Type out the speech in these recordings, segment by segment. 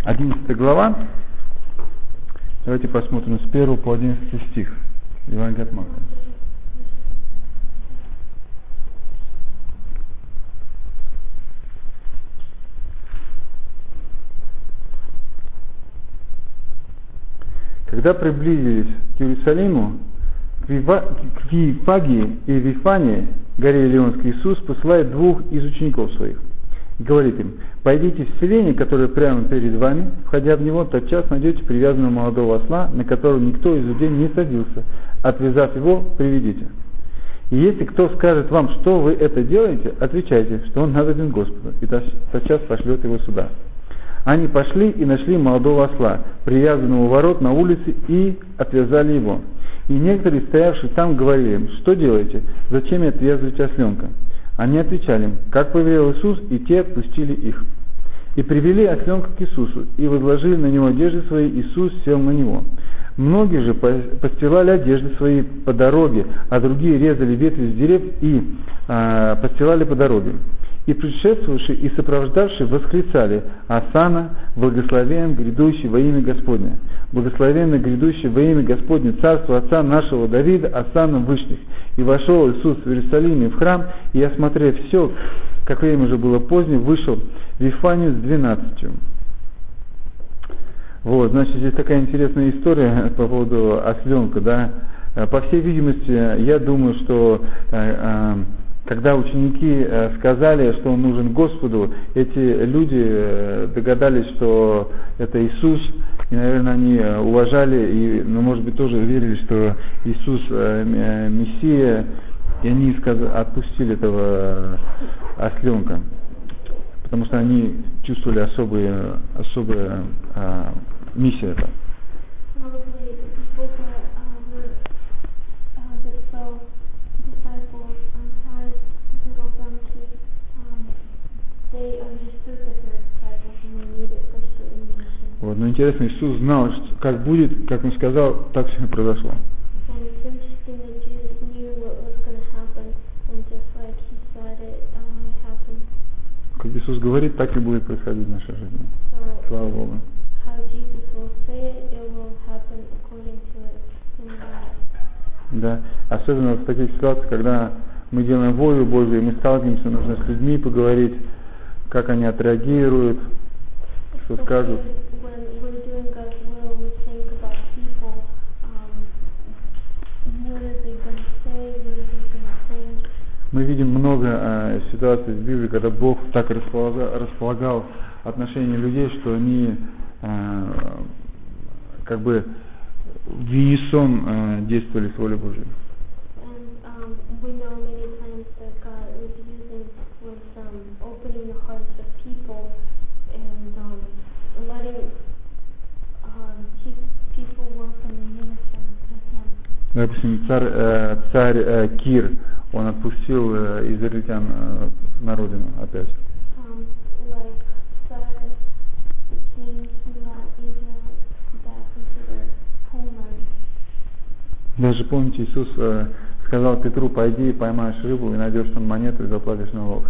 11 глава. Давайте посмотрим с 1 по 11 стих. Евангелие от Марка. Когда приблизились к Иерусалиму, к Вифагии и Вифании, горе Илионской, Иисус посылает двух из учеников своих. И говорит им: пойдите в селение, которое прямо перед вами, входя в него, тотчас найдете привязанного молодого осла, на которого никто из людей не садился. Отвязав его, приведите. И если кто скажет вам, что вы это делаете, отвечайте, что он надобен Господу, и тотчас пошлет его сюда. Они пошли и нашли молодого осла, привязанного у ворот на улице, и отвязали его. И некоторые, стоявшие там, говорили им: что делаете? Зачем отвязываете осленка? Они отвечали им: как повелел Иисус, и те отпустили их. И привели осленка к Иисусу, и возложили на него одежды свои, Иисус сел на него. Многие же постилали одежды свои по дороге, а другие резали ветви с дерев и постилали по дороге. И предшествовавшие и сопровождавшие восклицали: Осанна, благословен грядущий во имя Господне, благословенный грядущий во имя Господне, царство отца нашего Давида, Осанна вышних. И вошел Иисус в Иерусалиме в храм, и, осмотрев все, как время уже было позднее, вышел в Вифанию с 12. Вот, значит, здесь такая интересная история по поводу осленка, да. По всей видимости, я думаю, что когда ученики сказали, что он нужен Господу, эти люди догадались, что это Иисус, и, наверное, они уважали и, может быть, тоже верили, что Иисус Мессия, и они отпустили этого осленка, потому что они чувствовали особую миссию. Вот, но интересно, Иисус знал, что как будет, как Он сказал, так все и произошло. Как Иисус говорит, так и будет происходить в нашей жизни. Слава Богу. Да, особенно в таких ситуациях, когда мы делаем волю Божию, мы сталкиваемся, нужно с людьми поговорить, как они отреагируют, что скажут. Мы видим много ситуаций в Библии, когда Бог так располагал отношения людей, что они как бы в унисон действовали с волей Божьей. Допустим, царь Кир, он отпустил израильтян на родину опять. Даже помните, Иисус сказал Петру: пойди, поймаешь рыбу и найдешь там монету и заплатишь налог.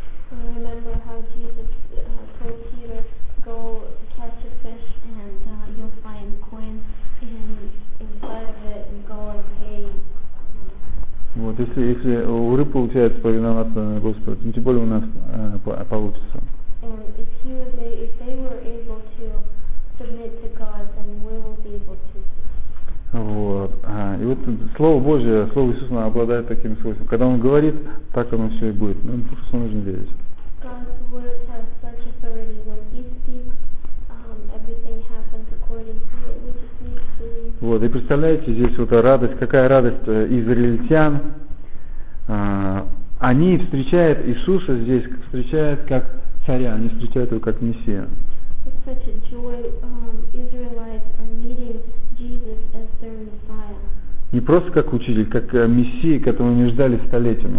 Вот, если у рыб получается повиноваться Господу, то тем более у нас получится. Вот. И вот Слово Божье, Слово Иисуса обладает таким свойством. Когда Он говорит, так оно все и будет. Ну, просто нужно верить. Вот, и представляете, здесь вот радость, какая радость израильтян. Они встречают Иисуса здесь, встречают как царя, они встречают его как Мессия. Не просто как учитель, как Мессия, которого они ждали столетиями.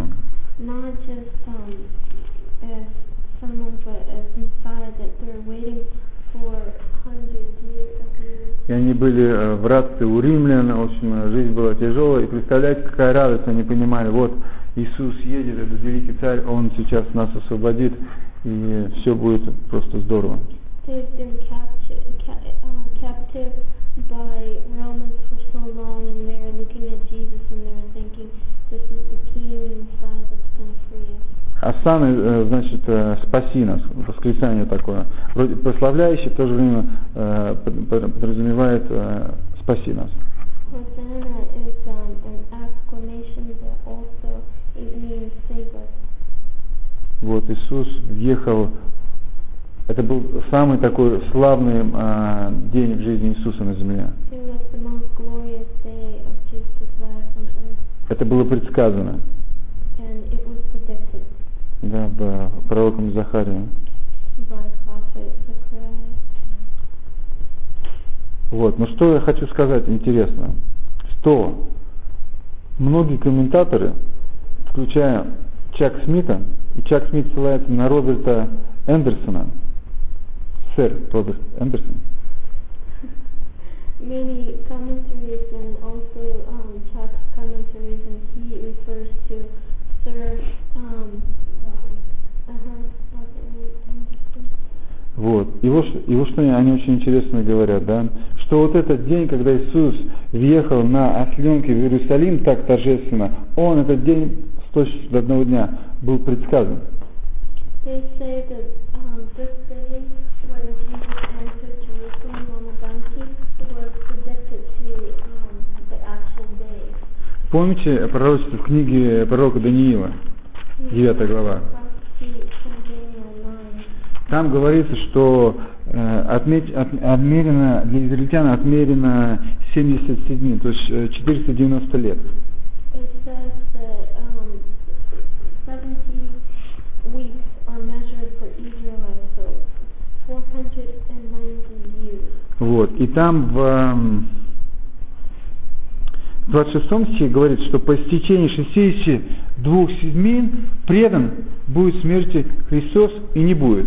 И они были в рабстве у римлян, в общем, жизнь была тяжелая, и представляете, какая радость, они понимали: вот Иисус едет, этот великий царь, Он сейчас нас освободит, и все будет просто здорово. they've been captive by Romans for so long, and they're looking at Jesus and they're thinking, this is the King Messiah that's going to free us. Осана, значит, спаси нас, восклицание такое. Вроде прославляющее, в то же время подразумевает спаси нас. Hosanna is an exclamation, but also it means save us. Вот Иисус въехал. Это был самый такой славный день в жизни Иисуса на земле. It was the most glorious day of Jesus' life on earth. Это было предсказано. And it was predicted. Да, пророком Захарием. By prophet Zechariah. Вот, но что я хочу сказать интересно, что многие комментаторы, включая Чак Смита, и Чак Смит ссылается на Роберта Эндерсона, сэр Роберт Эндерсон. Many commentaries and also Chuck's commentaries, and he refers to Sir Вот. И вот что они очень интересно говорят, да, что вот этот день, когда Иисус въехал на осленке в Иерусалим так торжественно, он этот день с точностью до одного дня был предсказан. They say that this day when Jesus entered Jerusalem on a donkey was predicted to the actual day. Помните пророчество в книге пророка Даниила, 9 глава? Там говорится, что отмерено, для израильтян отмерено 77, то есть 490 лет. It says that 70 weeks are measured for Israelites, so 490 years. Вот. И там в 26 стихе говорится, что по истечении 62 седмин предан будет смерти Христос и не будет.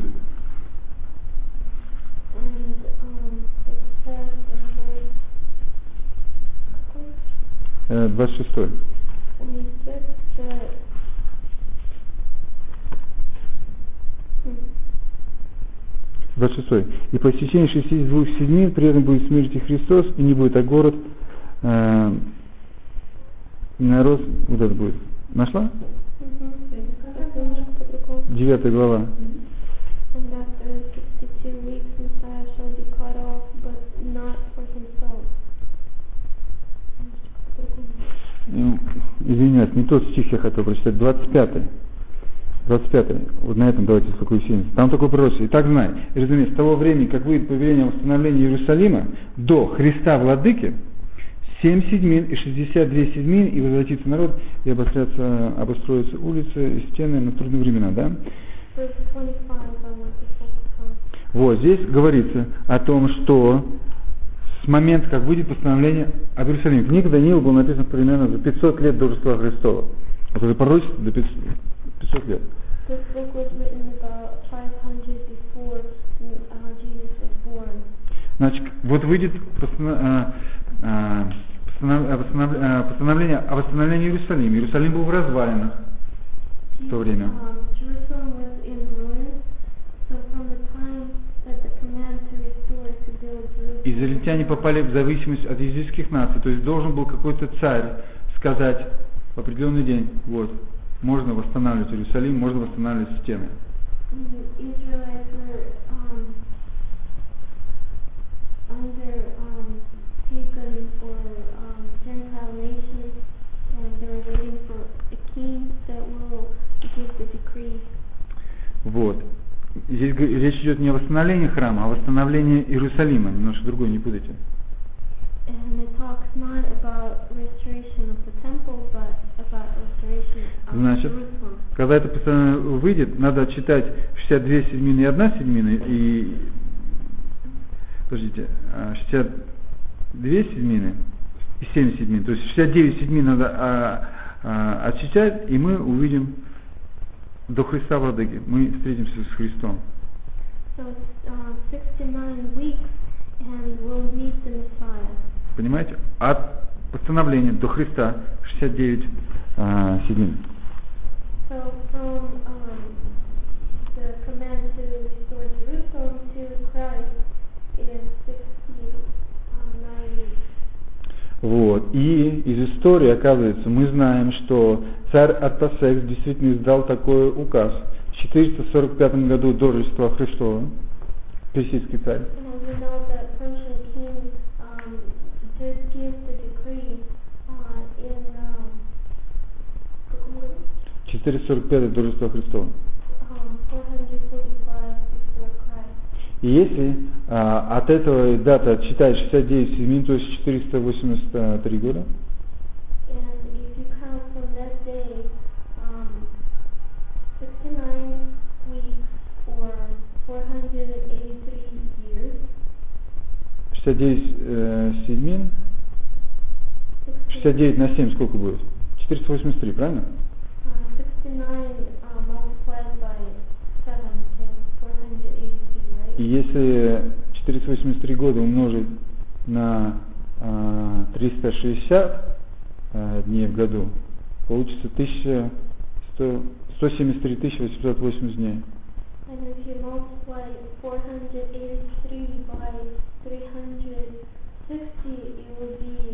26. 26. И по истечении 62 седмин предан будет смерти Христос и не будет, а город народ вот это будет. Нашла? 9 глава. And after 62 weeks, Messiah shall be cut off, but not for himself. Извиняюсь, не тот стих я хотел прочитать, 25. 25. Вот на этом давайте сфокусируемся. Там такое пророчество. Итак, знай, разумеется, с того времени, как выйдет повеление о восстановлении Иерусалима до Христа Владыки, 7 седьмин и 62 седьмин, и возвратится народ, и обустроятся улицы и стены на трудные времена, да? Вот, здесь говорится о том, что с момента, как выйдет постановление об Иерусалиме. Книга Даниила была написана примерно за 500 лет до Рождества Христова. Вот это пророчество до 500 лет. Значит, вот выйдет постановление о восстановлении Иерусалима. Иерусалим был в развалинах в то время. Израильтяне попали в зависимость от языческих наций, то есть должен был какой-то царь сказать в определенный день, вот, можно восстанавливать Иерусалим, можно восстанавливать стены. Вот. Здесь речь идет не о восстановлении храма, а о восстановлении Иерусалима. Немножко другое, не путайте. Значит, когда это постановление выйдет, надо читать 62 седьмины и 1 седьмина, и, подождите, 62 седьмины и 7 седьмин. То есть 69 седьмин надо отчитать, и мы увидим до Христа Владыки. Мы встретимся с Христом. Понимаете? От постановления до Христа 69 седьмин. So from the command to restore Jerusalem to Christ is 69 weeks. Вот. И из истории, оказывается, мы знаем, что царь Артасекс действительно издал такой указ в 445 году до Рождества Христова, персидский царь. And we know that Persian king did give the decree in каком году? 445 до Рождества Христова. 445 before Christ. И если от этого даты отсчитать 69 седьмин, то есть 483 года, And if you count from that day, 69 weeks or 483 years, 69 седьмин, 69 на 7 сколько будет? 483, правильно? 69 multiplied by 7 is 483, right? И если 483 года умножить на 360 дней в году, получится 173 880 дней. And if you multiply 483 by 360, it will be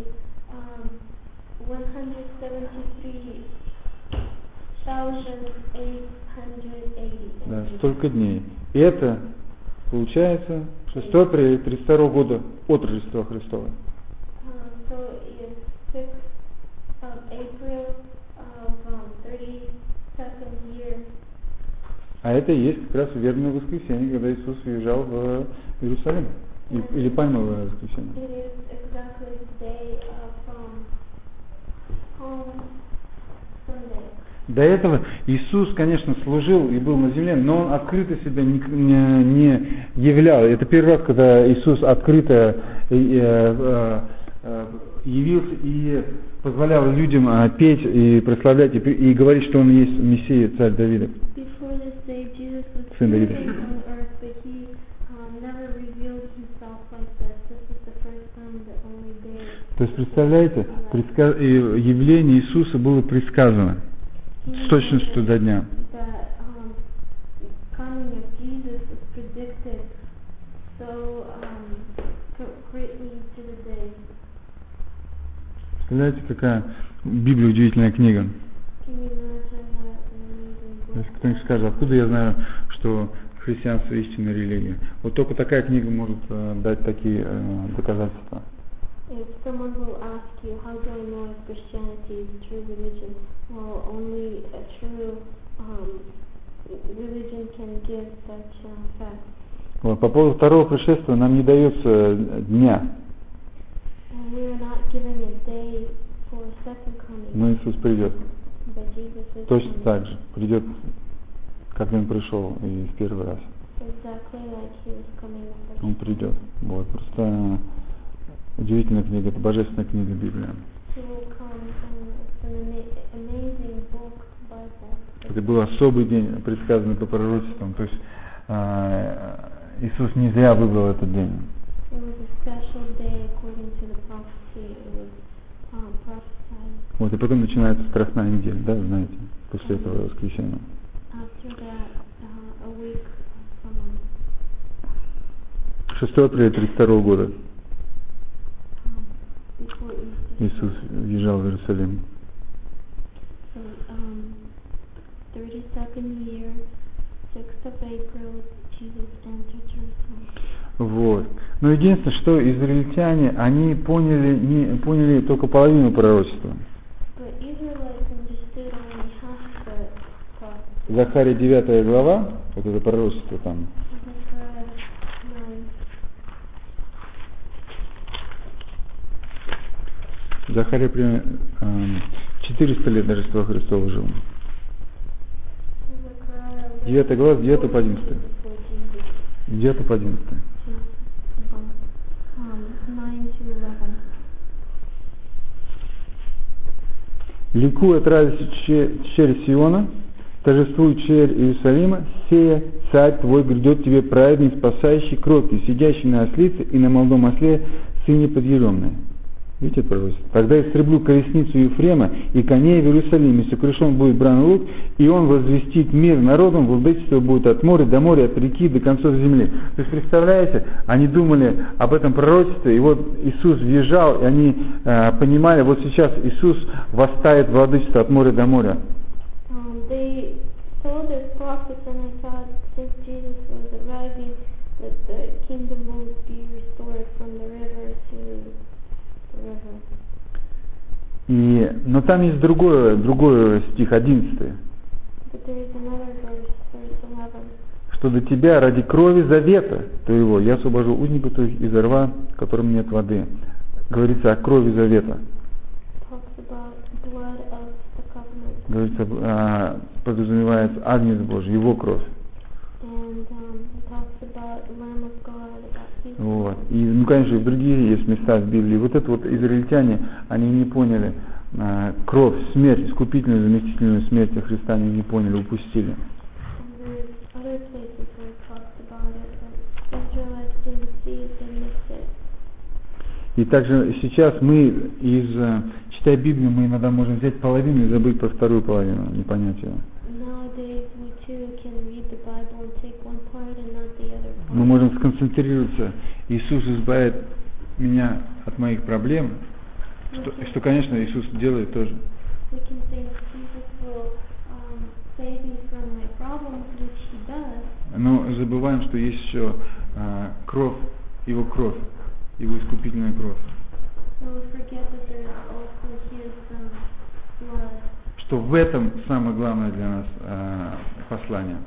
173,880. Да, столько дней. И это получается 6 апреля 32 года от Рождества Христова. So it's 6th of April of 32nd year. А это и есть как раз вербное воскресенье, когда Иисус въезжал в Иерусалим. Или Пальмовое воскресенье. It is exactly the day of Palm Sunday. До этого Иисус, конечно, служил и был на земле, но Он открыто себя не являл. Это первый раз, когда Иисус открыто явился и позволял людям петь и прославлять, и говорить, что Он есть Мессия, царь Давида. Before this day, Jesus was Сын Давида. living on earth, but he never revealed himself like this. This is the first time, the only day. То есть, представляете, явление Иисуса было предсказано с точностью до дня. The coming of Jesus was predicted so greatly to the day. Представляете, какая Библия удивительная книга. Can you imagine what an amazing book? Если кто-нибудь скажет, откуда я знаю, что христианство истинная религия? Вот только такая книга может дать такие доказательства. If someone will ask you, how do I know if Christianity is a true religion? Well, only a true religion can give such facts. Вот, по поводу второго пришествия нам не дается дня, And we are not given a day for a second coming, но Иисус придет. but Jesus is Точно coming. так же придет, как Он пришел и в первый раз. Exactly like he was coming the first Он придет. Вот, просто удивительная книга, это божественная книга Библия. He will come, and it's an amazing book, Bible. Это был особый день, предсказанный по пророчествам. То есть Иисус не зря выбрал этот день. It was a special day according to the prophecy. It was prophesied. Вот, и потом начинается Страстная неделя, да, знаете, после этого воскресенья. After that, a week from 6 апреля 1932 года before Easter. Иисус въезжал в Иерусалим. So, 32nd year, 6th of April, Jesus entered Jerusalem. Вот. Но единственное, что израильтяне, они не поняли только половину пророчества. But Israelites understood only half the prophecy. Захария 9 глава, вот это пророчество там, Zechariah 9. Захария примерно 400 лет до Рождества Христова жил. Zechariah 9 глава, 9 по 11. before Jesus. 9 по 11. 9 to 11. Ликуй от радости черь Сиона, торжествуй черь Иерусалима, сея, царь твой грядет тебе праведный, спасающий, кроткий, сидящий на ослице и на молодом осле, сыне подъяренной. Видите пророчество? Тогда истреблю колесницу Ефрема и коней в Иерусалиме, сокрушен будет бранный лук, и он возвестит мир народом, владычество будет от моря до моря, от реки до концов земли. То есть, представляете, они думали об этом пророчестве, и вот Иисус въезжал, и они понимали, вот сейчас Иисус восставит владычество от моря до моря. They saw this prophet and I thought since Jesus was arriving that the kingdom would be restored from the river to the river. Но там есть другой стих, 11. But there is another verse 11. Что до тебя ради крови завета твоего я освобожу узника твоих из рва, в котором нет воды. Говорится о крови завета. Говорится, подразумевается Агнец Божий, его кровь. Вот. И, конечно, и в другие есть места в Библии. Вот это вот израильтяне, они не поняли кровь, смерть, искупительную, заместительную смерть Христа, они не поняли, упустили. И также сейчас мы, читая Библию, мы иногда можем взять половину и забыть про вторую половину, не понять ее. Мы можем сконцентрироваться, Иисус избавит меня от моих проблем, что, конечно, Иисус делает тоже. Но забываем, что есть еще кровь, Его искупительная кровь. Что в этом самое главное для нас послание.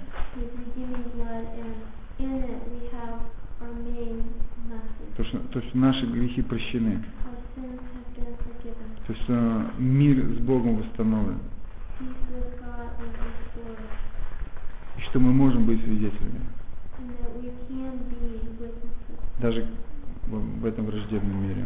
То, что наши грехи прощены. То, что мир с Богом восстановлен. И что мы можем быть свидетелями. Даже в этом враждебном мире.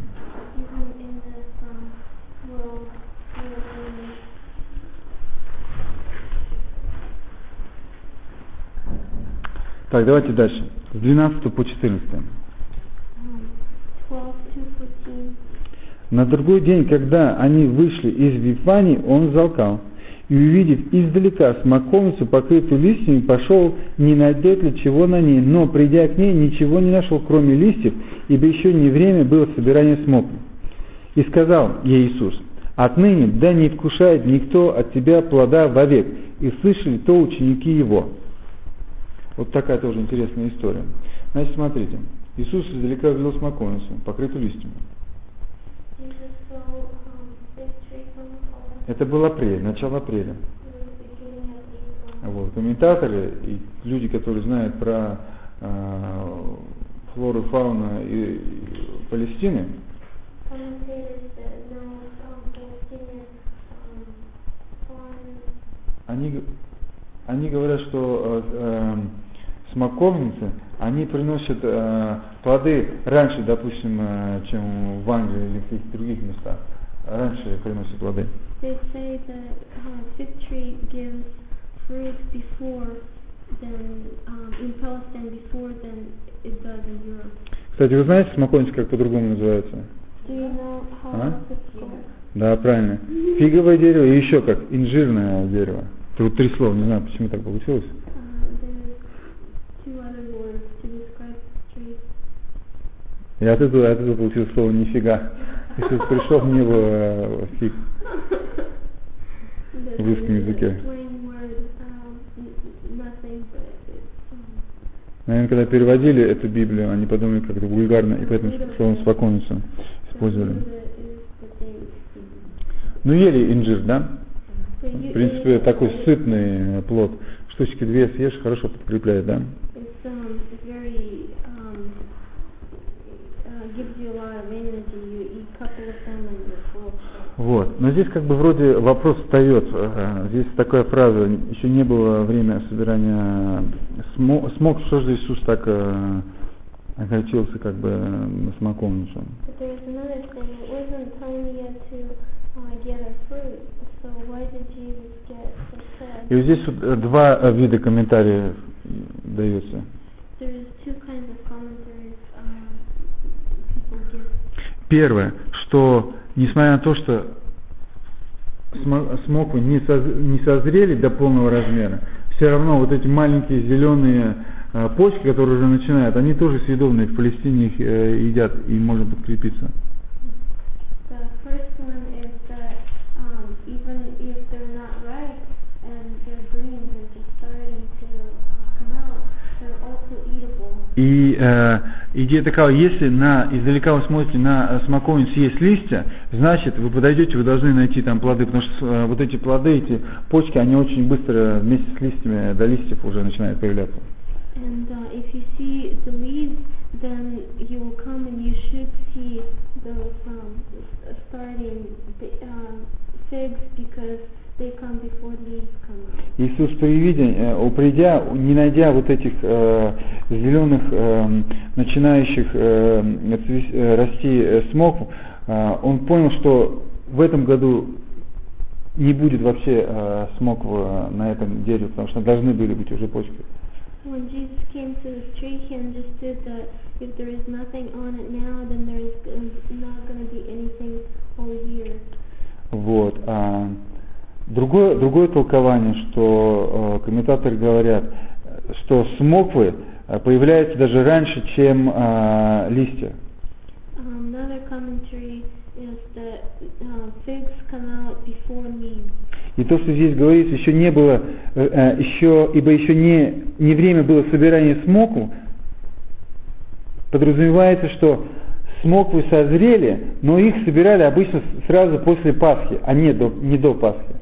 Так, давайте дальше. С 12 по 14. На другой день, когда они вышли из Вифании, он взалкал. И, увидев издалека смоковницу, покрытую листьями, пошел, не найдет ли чего на ней. Но, придя к ней, ничего не нашел, кроме листьев, ибо еще не время было собирания смоквы. И сказал ей Иисус: отныне да не вкушает никто от тебя плода вовек. И слышали то ученики его. Вот такая тоже интересная история. Значит, смотрите. Иисус издалека увидел смоковницу, покрытую листьями. Это был апрель, начало апреля. Вот. Комментаторы и люди, которые знают про флору и фауну и Палестины, они говорят, что смоковницы, они приносят плоды раньше, допустим, чем в Англии или в каких-то других местах. Раньше приносят плоды. They say that fig tree gives fruit before than in Palestine before than it does in Europe. Кстати, вы знаете, смоковница как по-другому называется? Do you know how it's called? Да, правильно. Фиговое дерево и еще как инжирное дерево. Это вот 3 слова, не знаю, почему так получилось. There's 2 other words to describe trees. И от этого получилось слово нифига. Иисус пришел в небо фиг в русском языке. Наверное, когда переводили эту Библию, они подумали как-то вульгарно, и поэтому словом «смоковницу» использовали. Ну, ели инжир, да? В принципе, такой сытный плод. Штучки 2 съешь, хорошо подкрепляет, да? Вот. Но здесь как бы вроде вопрос встает. Здесь такая фраза: еще не было время собирания смог, что же Иисус так огорчился как бы на смоковницу. И вот здесь вот 2 вида комментариев дается. Первое, что несмотря на то, что смоквы не созрели до полного размера, все равно вот эти маленькие зеленые почки, которые уже начинают, они тоже съедобные, в Палестине их едят, и можно подкрепиться. The first one is that even if they're not ripe and they're green, they're just starting to come out, they're also eatable. И идея такая, если издалека вы смотрите на смоковницу есть листья, значит вы подойдете, вы должны найти там плоды, потому что вот эти плоды, эти почки, они очень быстро вместе с листьями до листьев уже начинают появляться. And if you see the leaves, then you will come and you should see those starting figs because they come before leaves come out. Иисус, придя, не найдя вот этих зеленых, начинающих расти смокв, он понял, что в этом году не будет вообще смокв на этом дереве, потому что должны были быть уже почки. When Jesus came to the tree, he understood that if there is nothing on it now, then there is not going to be anything all year. Вот. Другое толкование, что комментаторы говорят, что смоквы появляются даже раньше, чем листья. Another commentary is that figs come out before leaves. И то, что здесь говорится, еще не было, ибо еще не время было собирания смокв, подразумевается, что смоквы созрели, но их собирали обычно сразу после Пасхи, а не до Пасхи.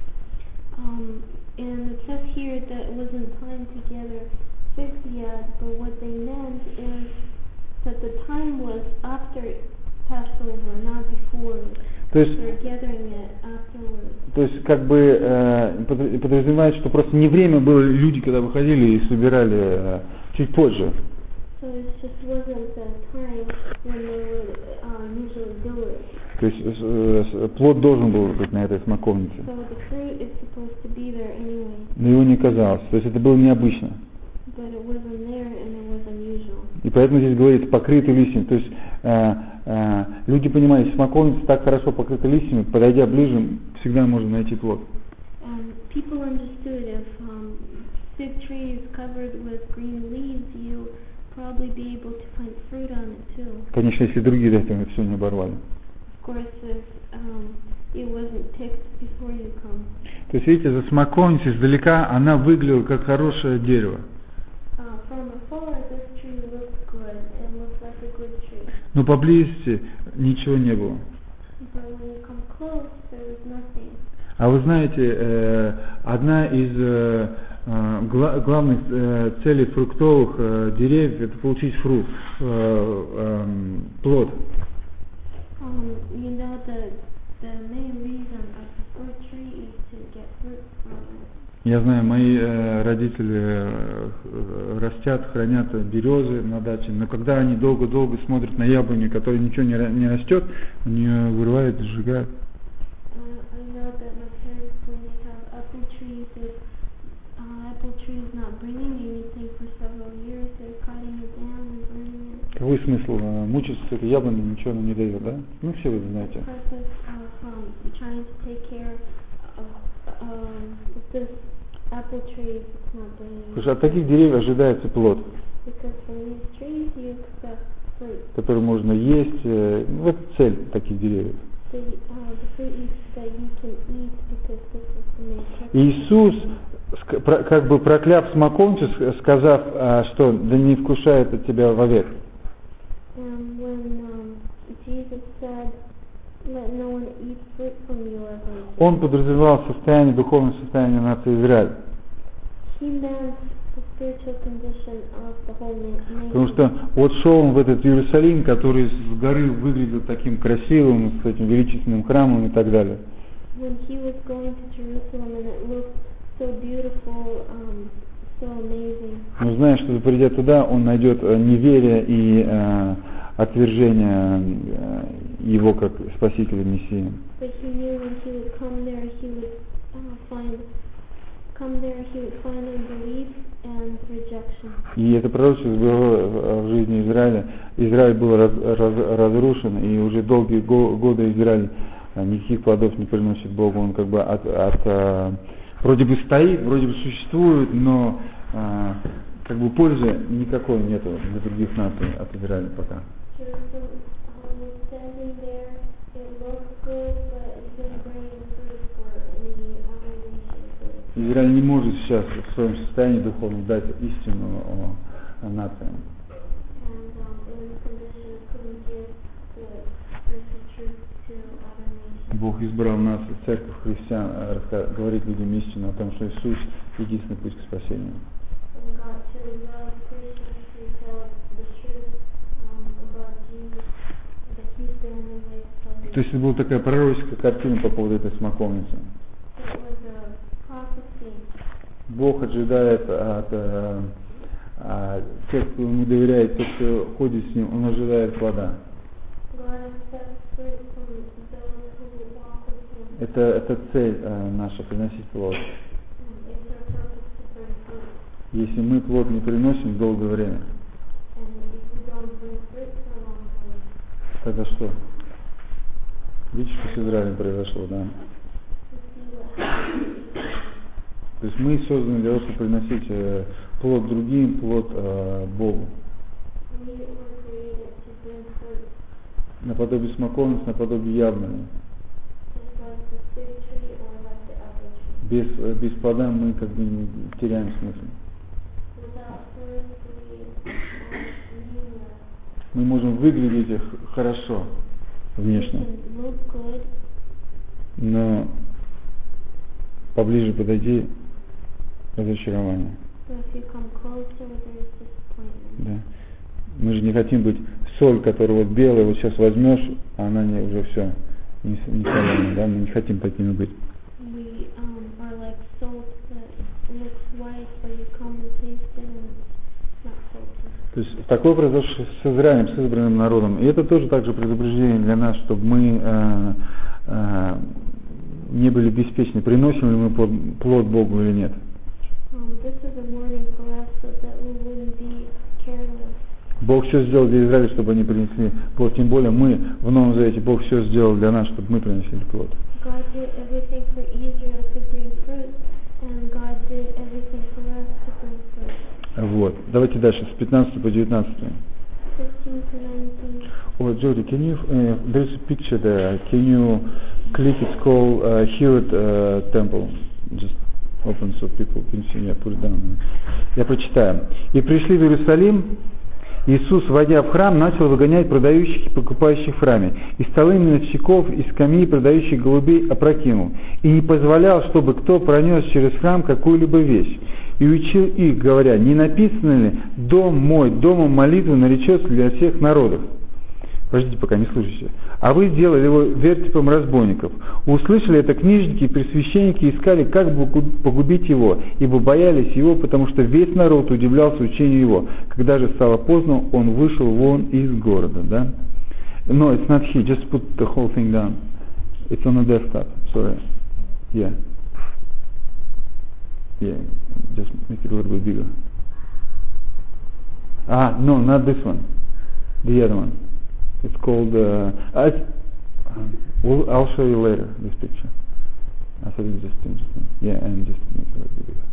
And it says here that it wasn't time to gather figs yet, but what they meant is that the time was after Passover, not before. То есть, they're gathering it afterwards. То есть, как бы подразумевается, что просто не время было, люди, когда выходили и собирали чуть позже. So it just wasn't the time when they would usually do it. То есть плод должен был быть на этой смоковнице. So the fruit is supposed to be there anyway. Но его не оказалось. То есть это было необычно. But it wasn't there and it was unusual. И поэтому здесь говорится покрытый листьями. То есть люди понимают, если смоковница так хорошо покрыта листьями, подойдя ближе, всегда можно найти плод. People understood if fig tree is covered with green leaves, you'll probably be able to find fruit on it too. Конечно, если другие до этого все не оборвали. Of course, if it wasn't picked before you come. То есть, видите, за смоковницей издалека она выглядела как хорошее дерево. From afar, this tree looks good. It looks like a good tree. Но поблизости ничего не было. But when you come close, there was nothing. А вы знаете, одна из главных целей фруктовых деревьев – это получить фрукт, плод. You know the main reason of the fruit tree is to get fruit from it. Я знаю, мои родители растят, хранят березы на даче, но когда они долго-долго смотрят на яблоню, которая ничего не растет, они ее вырывают и сжигают. I know that my parents, when they have apple trees, if apple tree is not bringing anything for several years, they're cutting it down and burning it. Какой смысл мучиться с этой яблоней, ничего она не дает, да? Ну, все вы знаете. The purpose of trying to take care of this apple tree if it's not bringing. Потому что от таких деревьев ожидается плод, Because from these trees you expect fruit. который можно есть. Вот цель таких деревьев. The fruit that you can eat because this is the main purpose. Иисус, как бы прокляв смоковницу, сказав, что да не вкушает от тебя вовек. When Jesus said, "Let no one eat fruit from you ever," Он подразумевал духовное состояние нации Израиль. he meant the spiritual condition of the whole nation. Потому что вот шел он в этот Иерусалим, который с горы выглядел таким красивым, с этим величественным храмом и так далее. When he was going to Jerusalem and it looked so beautiful, so amazing. Но зная, что придя туда, он найдет неверие и отвержение его как Спасителя Мессии. But he knew when he would come there, he would find come there, he would find unbelief and rejection. И это пророчество было в жизни Израиля. Израиль был разрушен, и уже долгие годы Израиль никаких плодов не приносит Богу. Он как бы вроде бы стоит, вроде бы существует, но как бы пользы никакой нету для других наций от Израиля пока. Израиль не может сейчас в своем состоянии духовном дать истину о нациям. Бог избрал нас, церковь христиан, говорить людям истину о том, что Иисус единственный путь к спасению. То есть это была такая пророческая картина по поводу этой смоковницы. Бог ожидает от тех, кто ему доверяет, тех, кто ходит с ним, он ожидает плода. Это цель наша, приносить плод. Если мы плод не приносим долгое время, тогда что? Видите, что с Израилем произошло, да? То есть мы созданы для того, чтобы приносить плод другим, плод Богу. Наподобие смоковницы, наподобие яблони. Без плода мы как бы теряем смысл. Мы можем выглядеть хорошо внешне, но поближе подойди — разочарование. Да. Мы же не хотим быть соль, которую вот белая, вот сейчас возьмешь, а она не, уже все, не соленая, да? Мы не хотим такими быть. То есть такое произошло с Израилем, с избранным народом. И это тоже также предупреждение для нас, чтобы мы не были беспечны, приносим ли мы плод Богу или нет. Бог все сделал для Израиля, чтобы они принесли плод. Тем более мы в Новом Завете, Бог все сделал для нас, чтобы мы приносили плод. Вот. Давайте дальше, с 15 по 19. Oh, Jody, can you, there's a picture there, can you click, it's called Herod Temple, just open so people can see, yeah, put it down. Я прочитаю. «И пришли в Иерусалим, Иисус, войдя в храм, начал выгонять продающих и покупающих в храме, и столы миновщиков, и скамьи, продающих голубей, опрокинул, и не позволял, чтобы кто пронес через храм какую-либо вещь. И учил их, говоря, не написано ли, дом мой, домом молитвы наречется для всех народов». Подождите, пока не слушайте. «А вы сделали его вертепом разбойников. Услышали это книжники и пресвященники, и искали, как бы погубить его, ибо боялись его, потому что весь народ удивлялся учению его. Когда же стало поздно, он вышел вон из города». Да? No, it's not here. Just put the whole thing down. It's on the desktop. Sorry. Yeah. Yeah. Just make it a little bit bigger. No, not this one. The other one. It's called, I'll show you later, this picture. I thought it was just interesting. Yeah, and just make it a little bit bigger.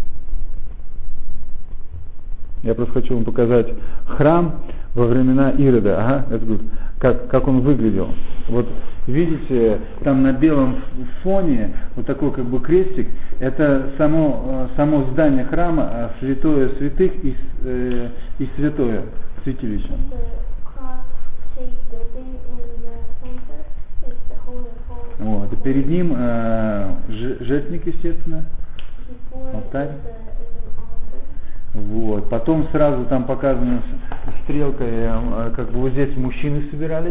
Я просто хочу вам показать храм во времена Ирода. Ага, that's good. Как он выглядел. Вот видите, там на белом фоне вот такой как бы крестик. Это само здание храма, святое святых и святое святилище. Вот, и перед ним жертвенник, естественно, алтарь. Вот. Потом сразу там показано стрелкой, как бы вот здесь мужчины собирались.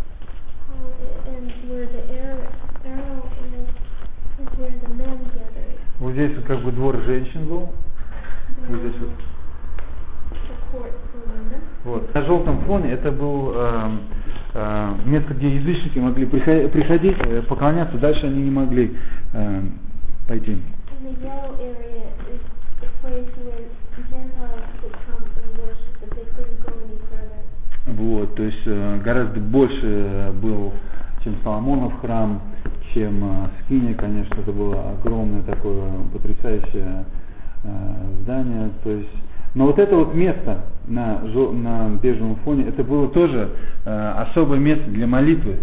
Вот здесь вот как бы двор женщин был. Вот здесь вот. Вот. На желтом фоне это был место, где язычники могли приходить, поклоняться, дальше они не могли пойти. And the yellow area is the place where Gentiles could come and worship, but they couldn't go any further. Вот, то есть гораздо больше был, чем Соломонов храм, чем Скиния, конечно, это было огромное такое потрясающее здание. То есть, но вот это вот место на бежевом фоне, это было тоже особое место для молитвы.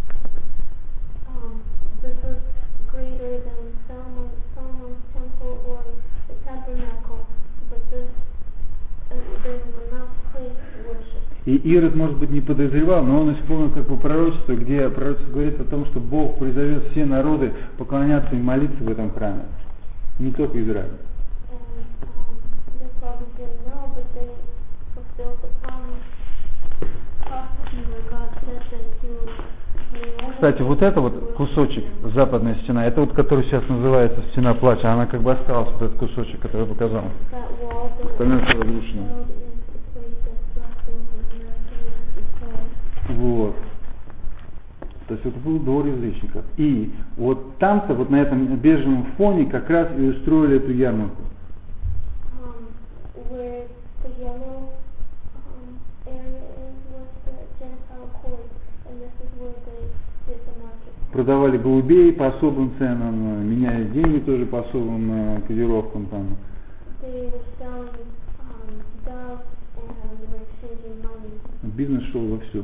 This was greater than Solomon's temple or the tabernacle, but there was enough place to worship. И Ирод, может быть, не подозревал, но он исполнил как бы пророчество, где пророчество говорит о том, что Бог призовет все народы поклоняться и молиться в этом храме. Не только Израиль. They probably didn't know, but they fulfilled the prophecy where God said that He will. Кстати, вот это вот кусочек, западная стена, это вот, который сейчас называется стена плача, она как бы осталась, вот этот кусочек, который я показал. Остальное все разрушено. Вот. То есть это был двор язычников. И вот там-то, вот на этом бежевом фоне как раз и устроили эту ярмарку. Продавали голубей по особым ценам, меняя деньги тоже по особым кодировкам там. Бизнес шел вовсю.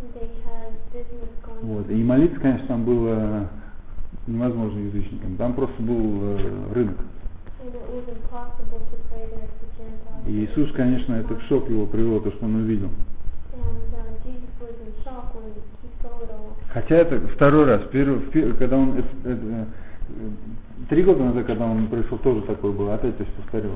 Вот. И молиться, конечно, там было невозможно язычникам. Там просто был рынок. И Иисус, конечно, это в шок его привело, то, что он увидел. Хотя это второй раз, когда он 3 года назад, когда он пришел, тоже такое было, опять то есть повторилось.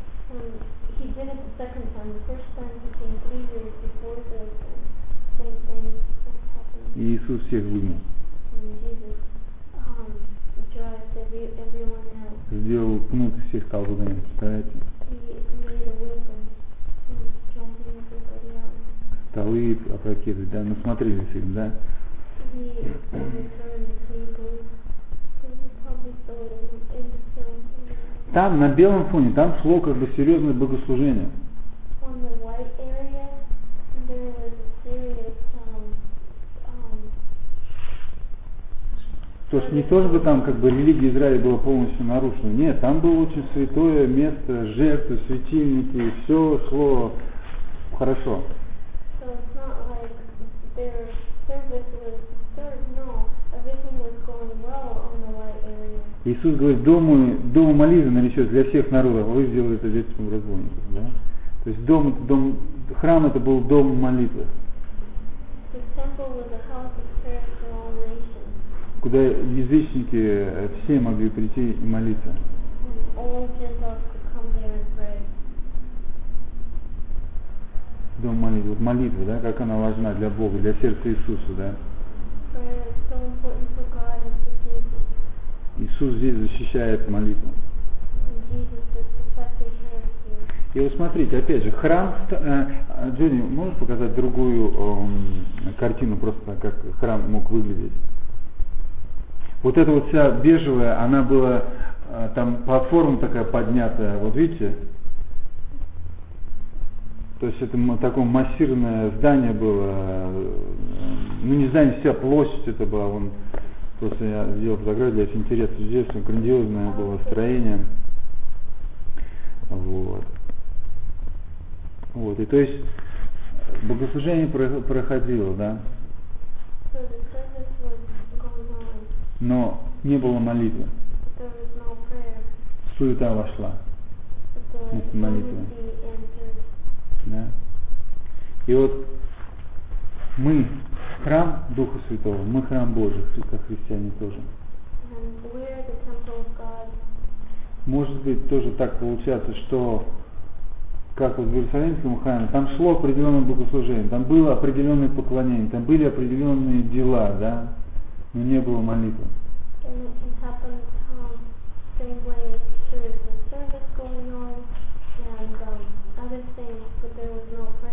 И Иисус всех выгнал. Сделал кнут и всех стал выгонять, представляете? Столы опрокидывать, да, ну смотрели фильм, да? Там на белом фоне, там шло как бы серьезное богослужение. То есть не то, чтобы там как бы религия Израиля была полностью нарушена. Нет, там было очень святое место, жертвы, светильники, все шло хорошо. Иисус говорит, дом молитвы наречет для всех народов, а вы сделали это детским разбойником. Да? То есть храм это был дом молитвы. Куда язычники все могли прийти и молиться. Дом молитвы. Вот молитва, да, как она важна для Бога, для сердца Иисуса, да. Иисус здесь защищает молитву. И вот смотрите, опять же, храм, Джонни, можешь показать другую картину, просто как храм мог выглядеть? Вот эта вот вся бежевая, она была, там платформа такая поднятая, вот видите? То есть это такое массивное здание было, ну не здание, вся площадь это была, просто я сделал фотографию, для очень интересно, здесь грандиозное было строение. Вот, и то есть богослужение проходило, да? Но не было молитвы. Суета вошла вместо молитвы. Да? И вот мы храм Духа Святого, мы храм Божий, как христиане тоже. Может быть, тоже так получается, что как вот в Иерусалимском храме, там шло определенное богослужение, там было определенное поклонение, там были определенные дела, да, но не было молитвы.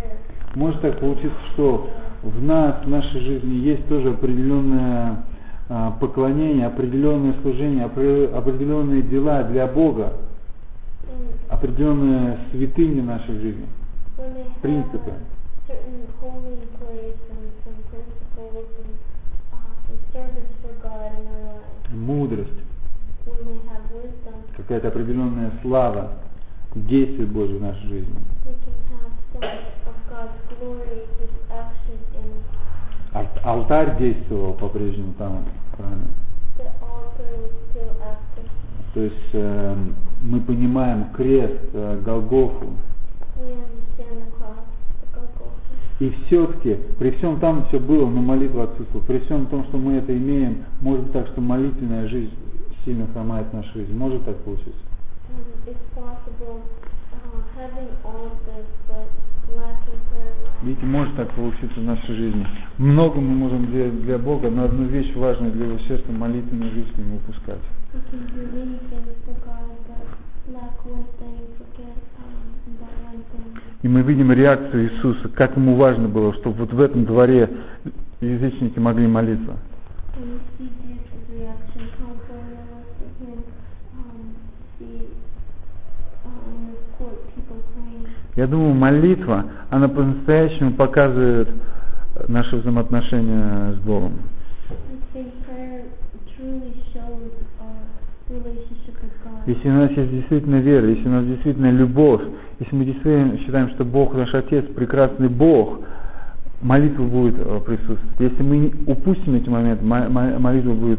Может так получиться, что в нашей жизни есть тоже определенное поклонение, определенное служение, определенные дела для Бога, определенные святыни в нашей жизни, принципы. Certain holy place and some principles and some service for God in our lives. Мудрость, When we have wisdom, какая-то определенная слава, действие Божье в нашей жизни. we can have some of God's glory, His action in Алтарь действовал по-прежнему там в храме. the altar was still active. То есть мы понимаем крест, Голгофу. We understand the cross, the Golgotha. И все-таки, при всем там все было, но молитва отсутствовала. При всем том, что мы это имеем, может быть так, что молитвенная жизнь сильно хромает в нашу жизнь. Может так получиться? It's possible having all of this, but lacking prayer life. Видите, может так получиться в нашей жизни. Много мы можем делать для Бога, но одну вещь важную для Его сердца, молитвенную жизнь не упускать. We can do many things for God, but lack one thing, forget that one thing. И мы видим реакцию Иисуса, как Ему важно было, чтобы вот в этом дворе язычники могли молиться. When you see Jesus' reaction, how important it was for Him see in this court people praying. Я думаю, молитва, она по-настоящему показывает наши взаимоотношения с Богом. I think prayer truly shows our relationship with God. Если у нас есть действительно вера, если у нас действительно любовь, если мы действительно считаем, что Бог наш Отец, прекрасный Бог, молитва будет присутствовать. Если мы упустим эти моменты, молитва будет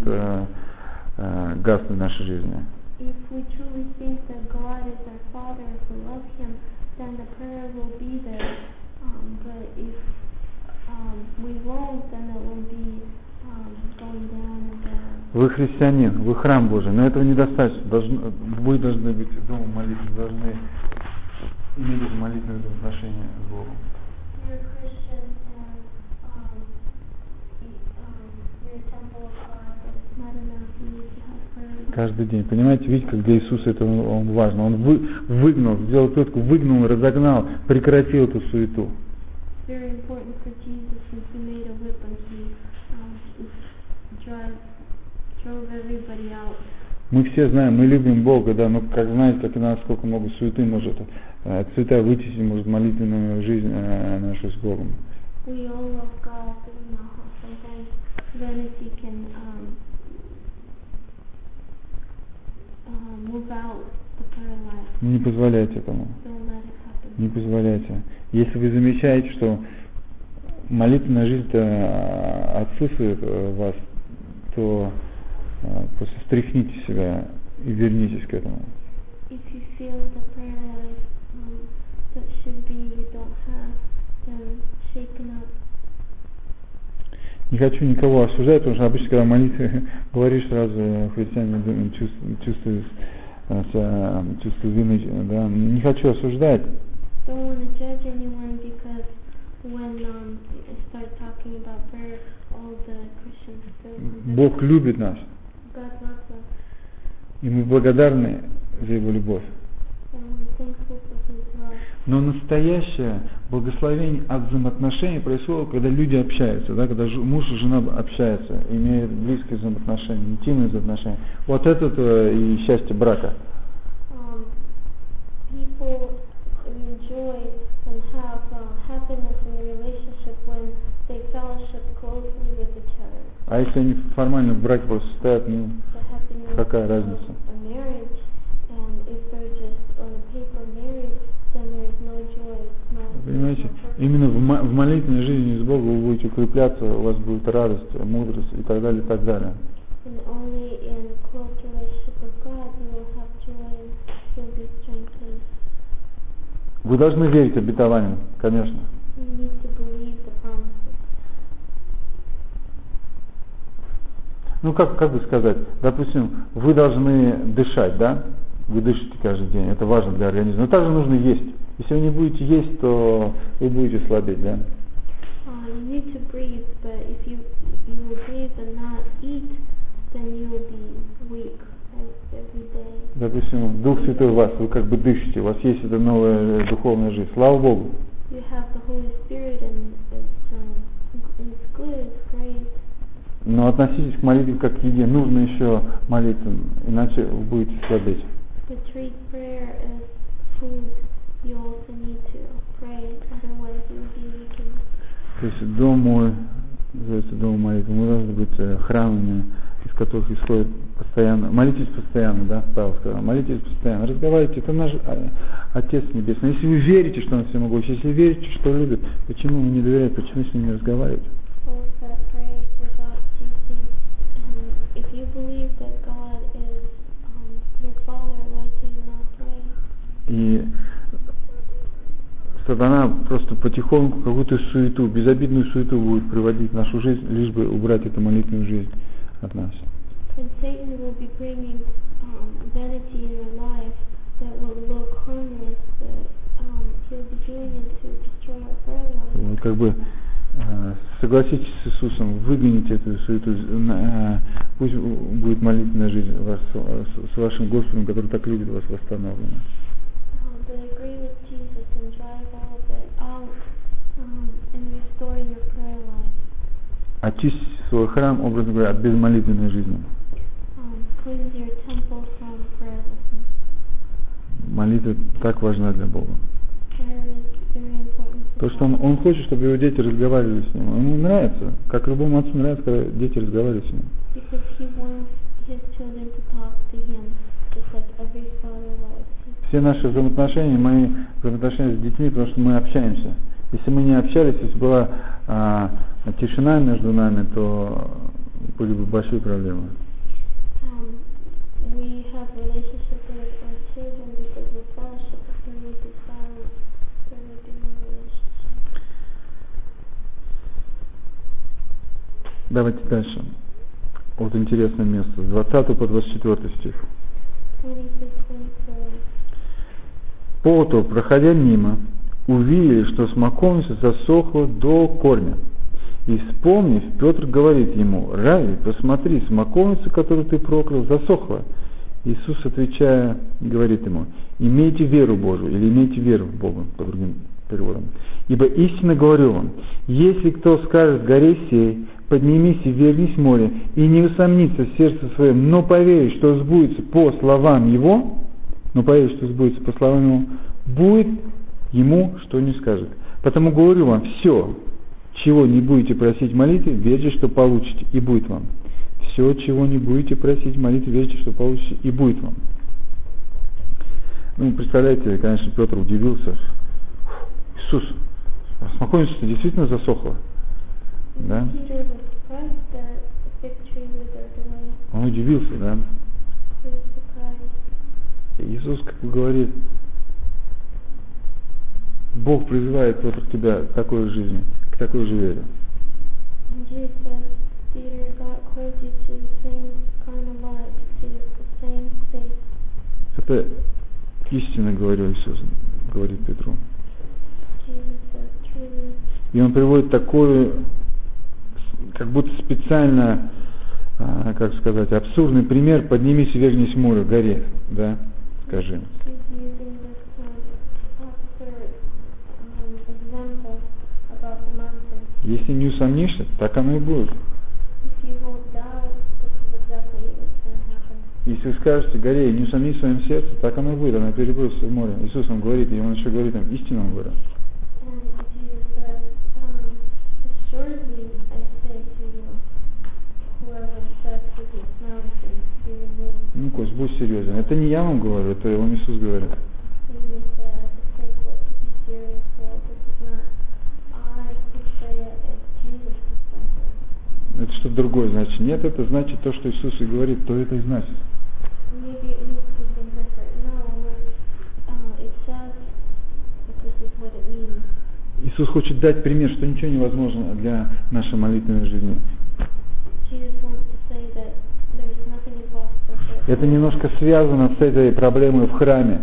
гаснуть в нашей жизни. If we truly think that God is our Father, if we love Him, then the prayer will be there. But if we won't, then it will be going down and down. Вы христианин, вы храм Божий, но этого недостаточно. Вы должны быть дома молиться, должны иметь это молитвенное отношение с Богом. You're a Christian and you're a temple of God, but it's not enough. You need to have prayer. Каждый день. Понимаете, видите, как для Иисуса это он важно. Он выгнал, сделал петку, выгнал, разогнал, прекратил эту суету. It's very important for Jesus since He made a whip and He drove everybody out. Мы все знаем, мы любим Бога, да, но как знаете, как и нас, сколько много суеты может, суета вытеснить может молитвенную жизнь нашу с Богом. We all love God, but we know how sometimes vanity can move out the prayer life. Не позволяйте этому. Don't let it happen. Не позволяйте. Если вы замечаете, что молитвенная жизнь отсутствует в вас, то просто стряхните себя и вернитесь к этому. If you feel the prayer life that should be you don't have, then shaken up. Не хочу никого осуждать, потому что обычно, когда молитвы говоришь, сразу христиане чувствуют вины. Да? Не хочу осуждать. Don't want to judge anyone because when you start talking about prayer, all the Christians feel Бог любит нас, God loves us, и мы благодарны за Его любовь. and we're thankful for His love. Но настоящее благословение от взаимоотношений происходит, когда люди общаются, да, когда муж и жена общаются, имеют близкие взаимоотношения, интимные взаимоотношения. Вот это и счастье брака. People enjoy and have happiness in the relationship when they fellowship closely with each other. А если они формально в браке просто стоят, ну, The happiness какая of разница? a marriage, and if they're just on a paper married, then there's no joy, no. Понимаете, именно в молитвенной жизни с Богом вы будете укрепляться, у вас будет радость, мудрость и так далее, и так далее. And only in close relationship with God you will have joy and you'll be strengthened. Вы должны верить обетованиям, конечно. You need to believe the promises. Ну, как бы сказать, допустим, вы должны дышать, да? Вы дышите каждый день, это важно для организма. Но также нужно есть. Если вы не будете есть, то вы будете слабеть, да? You need to breathe, but if you will breathe and not eat, then you will be weak every day. Допустим, Дух Святой в вас, вы как бы дышите, у вас есть эта новая духовная жизнь. Слава Богу. You have the Holy Spirit and it's good, it's great. Но относитесь к молитве как к еде. Нужно еще молиться, иначе вы будете слабеть. To treat prayer as food, you also need to pray, otherwise you will be weakened. То есть дом мой, называется дом молитвы, мы должны быть храмами, из которых исходит постоянно. Молитесь постоянно, да, Павел сказал, молитесь постоянно, разговаривайте, это наш Отец Небесный. Если вы верите, что Он всемогущий, если верите, что любит, почему вы не доверяете, почему с Ним не разговариваете? If you believe that God is your Father, why do you not pray? И сатана просто потихоньку какую-то суету, безобидную суету будет приводить в нашу жизнь, лишь бы убрать эту молитвенную жизнь от нас. And Satan will be bringing vanity in your life that will look harmless, but he'll be doing it to destroy our prayer life. Вот как бы согласитесь с Иисусом, выгоните эту суету, пусть будет молитвенная жизнь вас, с вашим Господом, который так любит вас, восстановлена. But agree with Jesus and drive all of it out and restore your prayer life. Очистите свой храм, образно говоря, от безмолитвенной жизни. Cleanse your temple from prayerlessness. Молитва так важна для Бога. Prayer is very important. То, что он хочет, чтобы его дети разговаривали с Ним. Ему нравится, как любому отцу нравится, когда дети разговаривают с Ним. Because he wants his children to talk to him, just like every father loves. Все наши взаимоотношения, мои взаимоотношения с детьми, потому что мы общаемся. Если мы не общались, если была тишина между нами, то были бы большие проблемы. We have relationships with our children because we're fellowship. If there would be silence, there would be no relationship. Давайте дальше. Вот интересное место. С 20 по 24 стих. 20 to 24. Потом, проходя мимо, увидели, что смоковница засохла до корня. И вспомнив, Петр говорит ему: «Рави, посмотри, смоковница, которую ты проклял, засохла». Иисус, отвечая, говорит ему: «Имейте веру Божию», или «имейте веру в Бога», по другим переводам. «Ибо истинно говорю вам, если кто скажет горе сей, поднимись и вернись в море, и не усомнится в сердце своем, но поверит, что сбудется по словам его, будет ему, что не скажет. Потому говорю вам, все, чего не будете просить в молитве, верьте, что получите, и будет вам. Все, чего не будете просить в молитве, верьте, что получите, и будет вам». Ну, представляете, конечно, Петр удивился. Иисус, смоковница действительно засохла? Да? Он удивился, да? И Иисус как бы говорит: Бог призывает Петр тебя к такой жизни, к такой же вере. Это истинно говорю, Иисус говорит Петру. И он приводит такой, как будто специально, как сказать, абсурдный пример: поднимись и вернись в море, горе, да, скажи. Если не усомнишься, так оно и будет. Если вы скажете горе, не усомнись в своем сердце, так оно и будет, она перебросится в море. Иисус он говорит, и он еще говорит там, истинно он говорит. Ну, Кость, будь серьезен. Это не я вам говорю, это вам Иисус говорит. Это что-то другое значит. Нет, это значит то, что Иисус и говорит, то это и значит. Иисус хочет дать пример, что ничего невозможно для нашей молитвенной жизни. Это немножко связано с этой проблемой в храме.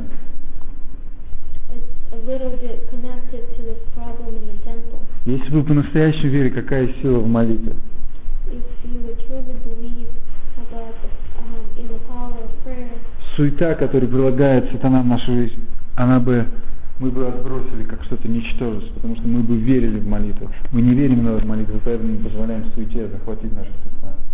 Если вы по-настоящему верите, какая сила в молитве? Суета, которую прилагает сатана в нашу жизнь, мы бы отбросили как что-то ничтожество, потому что мы бы верили в молитву. Мы не верим в молитву, поэтому не позволяем суете захватить наше сознание.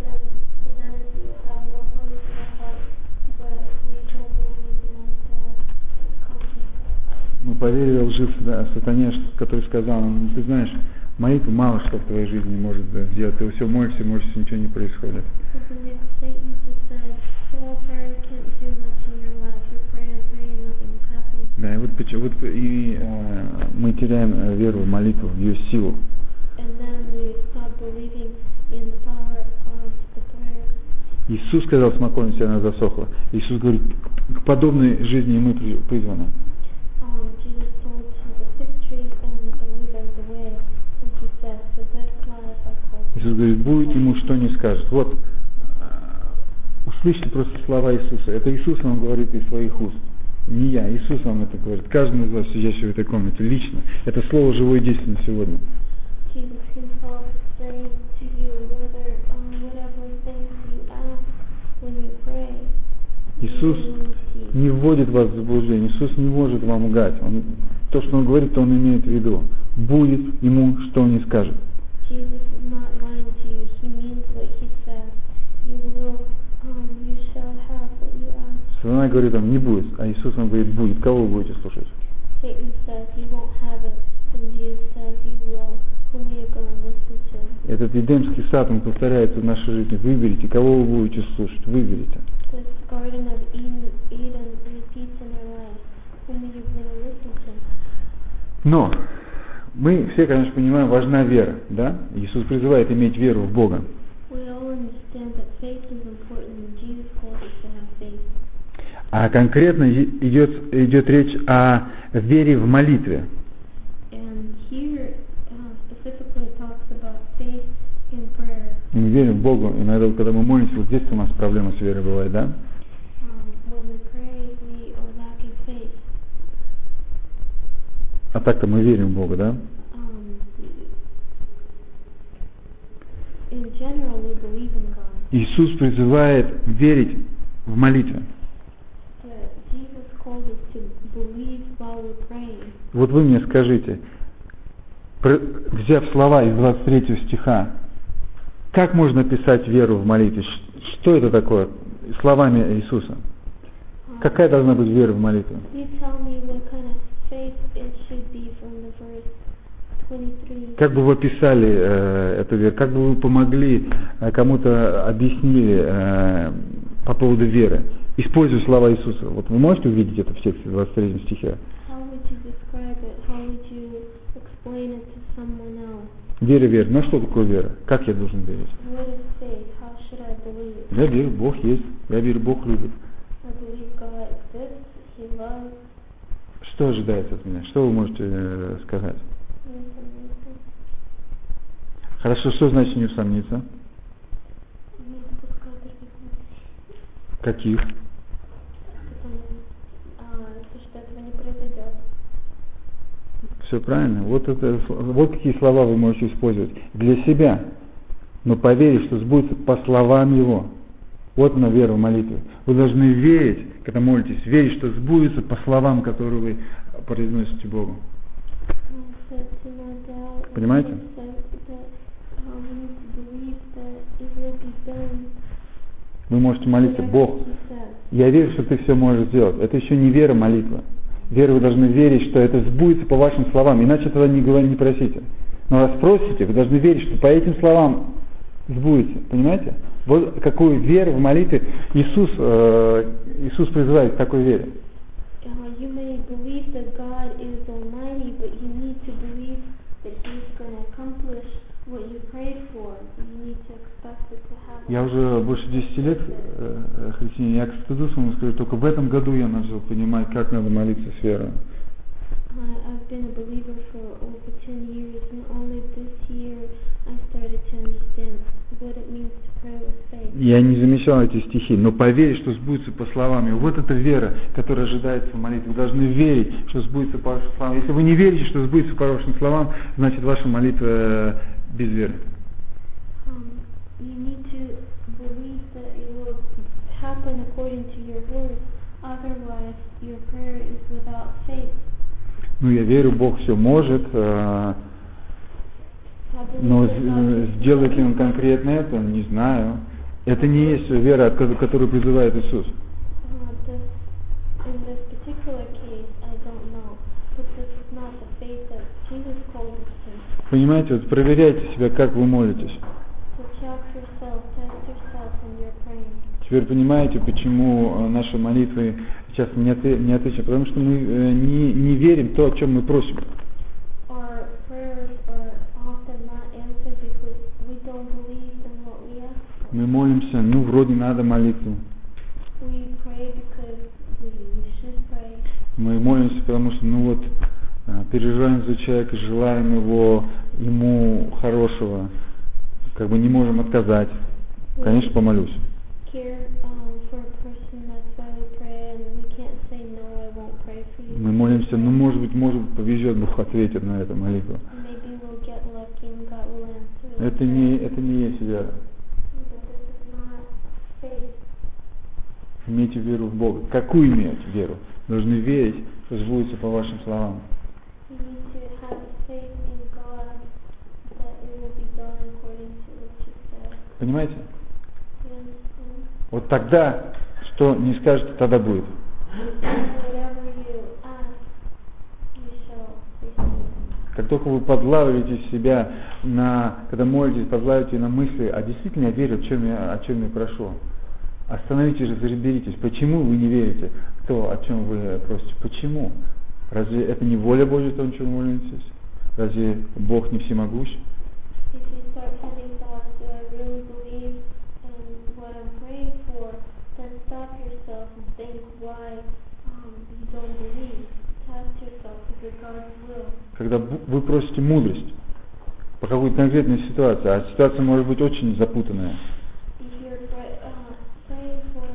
мы поверили лжи сатане, который сказал нам, ты знаешь, молитва мало что в твоей жизни может сделать. Ты все молишься, ничего не происходит. Да, и мы теряем веру в молитву, в ее силу. Иисус сказал, смоковнице она засохла. Иисус говорит, к подобной жизни мы призваны. Иисус говорит, будет ему что не скажет. Вот, услышьте просто слова Иисуса. Это Иисус вам говорит из своих уст. Не я, Иисус вам это говорит. Каждому из вас, сидящего в этой комнате, лично. Это слово живое и действенно сегодня. Иисус не вводит вас в заблуждение. Иисус не может вам лгать. То, что Он говорит, то Он имеет в виду. Будет ему, что Он не скажет. Сатана говорит вам, не будет, а Иисус вам говорит, будет. Кого вы будете слушать? Этот Эдемский сад, он повторяется в нашей жизни. Выберите, кого вы будете слушать. Выберите. Но мы все, конечно, понимаем, важна вера, да? Иисус призывает иметь веру в Бога. А конкретно идет речь о вере в молитве. Мы верим в Бога. Иногда, когда мы молимся, вот здесь у нас проблема с верой бывает, да? А так-то мы верим в Бога, да? Иисус призывает верить в молитве. Вот вы мне скажите, взяв слова из 23 стиха, как можно описать веру в молитве? Что это такое? Словами Иисуса. Какая должна быть вера в молитве? Как бы вы описали эту веру? Как бы вы помогли кому-то объяснили по поводу веры? Используя слова Иисуса. Вот вы можете увидеть это в тексте 23 стихе? Вера. Ну что такое вера? Как я должен верить? Я верю, Бог есть. Я верю, Бог любит. Что ожидается от меня? Что вы можете сказать? Хорошо, что значит не усомниться? Каких? Все правильно. Вот какие слова вы можете использовать для себя, но поверить, что сбудется по словам Его. Вот она вера в молитве. Вы должны верить, когда молитесь, верить, что сбудется по словам, которые вы произносите Богу. Понимаете? Вы можете молиться, Бог, я верю, что Ты все можешь сделать. Это еще не вера, молитва. Вера, вы должны верить, что это сбудется по вашим словам, иначе тогда не просите. Но раз просите, вы должны верить, что по этим словам сбудется. Понимаете? Вот какую веру в молитве Иисус призывает к такой вере. Я уже больше 10 лет христианин. Я к стыду своему скажу, только в этом году я начал понимать, как надо молиться с верой. Я не замечал эти стихи, но поверить, что сбудется по словам. Вот эта вера, которая ожидается в молитве. Вы должны верить, что сбудется по вашим словам. Если вы не верите, что сбудется по вашим словам, значит ваша молитва без веры. Ну, я верю, Бог все может, но сделает ли Он конкретно это, не знаю. Это не есть вера, которую призывает Иисус. Понимаете, вот проверяйте себя, как вы молитесь. So check yourself, test yourself when you're praying. Теперь понимаете, почему наши молитвы сейчас не отвечены? Потому что мы не верим в то, о чем мы просим. Our prayers are often not answered because we don't believe in what we ask for. Мы молимся, вроде надо молиться. We pray because we should pray. Мы молимся, потому что, переживаем за человека, желаем ему хорошего, не можем отказать. Конечно, помолюсь. Care for a person, that's why we pray, and we can't say no, I won't pray for you. Мы молимся, может быть, повезет, Бог ответит на эту молитву. Maybe we'll get lucky and God will answer. Это не есть вера. But this is not faith. Имейте веру в Бога. Какую иметь веру? Должны верить, что сбудется по вашим словам. You need to have faith in God that it will be done according to what you said. Понимаете? You understand? Вот тогда, что не скажете, тогда будет. Whatever you ask, you shall receive. Как только вы подлавливаете себя когда молитесь, подлавливаете на мысли, а действительно я верю, о чем я прошу. Остановитесь же, разберитесь, почему вы не верите в то, о чем вы просите. Почему? Разве это не воля Божья, то, о чем вы молитесь? Разве Бог не всемогущ? If you start having thoughts, do I really believe in what I'm praying for, then stop yourself and think why you don't believe. Test yourself, is it God's will? Когда вы просите мудрость по какой-то конкретной ситуации, а ситуация может быть очень запутанная. If you're praying for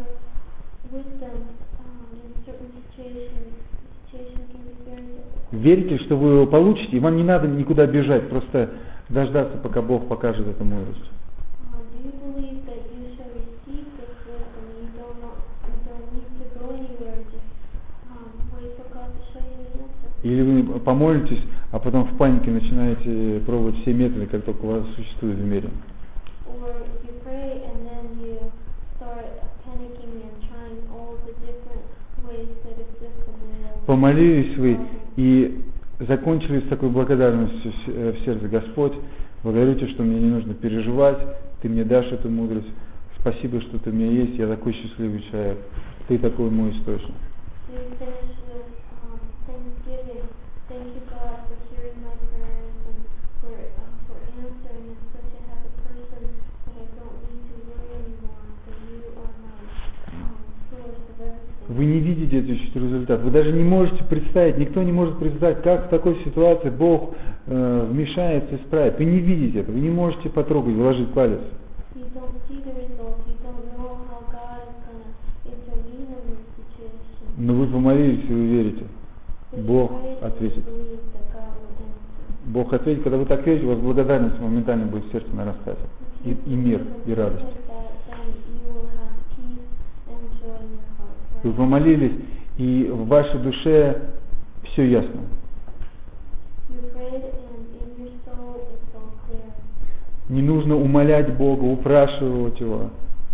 wisdom in certain situations, the situation can be very difficult. Верите, что вы его получите, и вам не надо никуда бежать, просто дождаться, пока Бог покажет эту мудрость. Do you believe that you shall receive this wisdom and you don't need to go anywhere, just wait for God to show you the answer? Или вы помолитесь, а потом в панике начинаете пробовать все методы, как только у вас существует в мире. Or you pray and then you start panicking and trying all the different ways that exist in the world. Помолились вы и закончили с такой благодарностью в сердце: Господь, благодарю Тебя, что мне не нужно переживать, Ты мне дашь эту мудрость, спасибо, что Ты у меня есть, я такой счастливый человек, Ты такой мой источник. You finish with thanksgiving. Thank you, God, for hearing my prayers and for answering in such a happy person that I don't need to worry anymore, that you are my source of everything. Вы не видите этот результат, вы даже не можете представить, никто не может представить, как в такой ситуации Бог вмешается и исправит. Вы не видите это, вы не можете потрогать, вложить палец. You don't see the results. You don't know how God is going to intervene in this situation. Но вы помолились, и вы верите. But Бог you pray and ответит. you believe that God will answer. Бог ответит, когда вы так верите, у вас благодарность моментально будет в сердце нарастать. И мир, и радость. Вы помолились, и в вашей душе все ясно. Не нужно умолять Бога, упрашивать Его.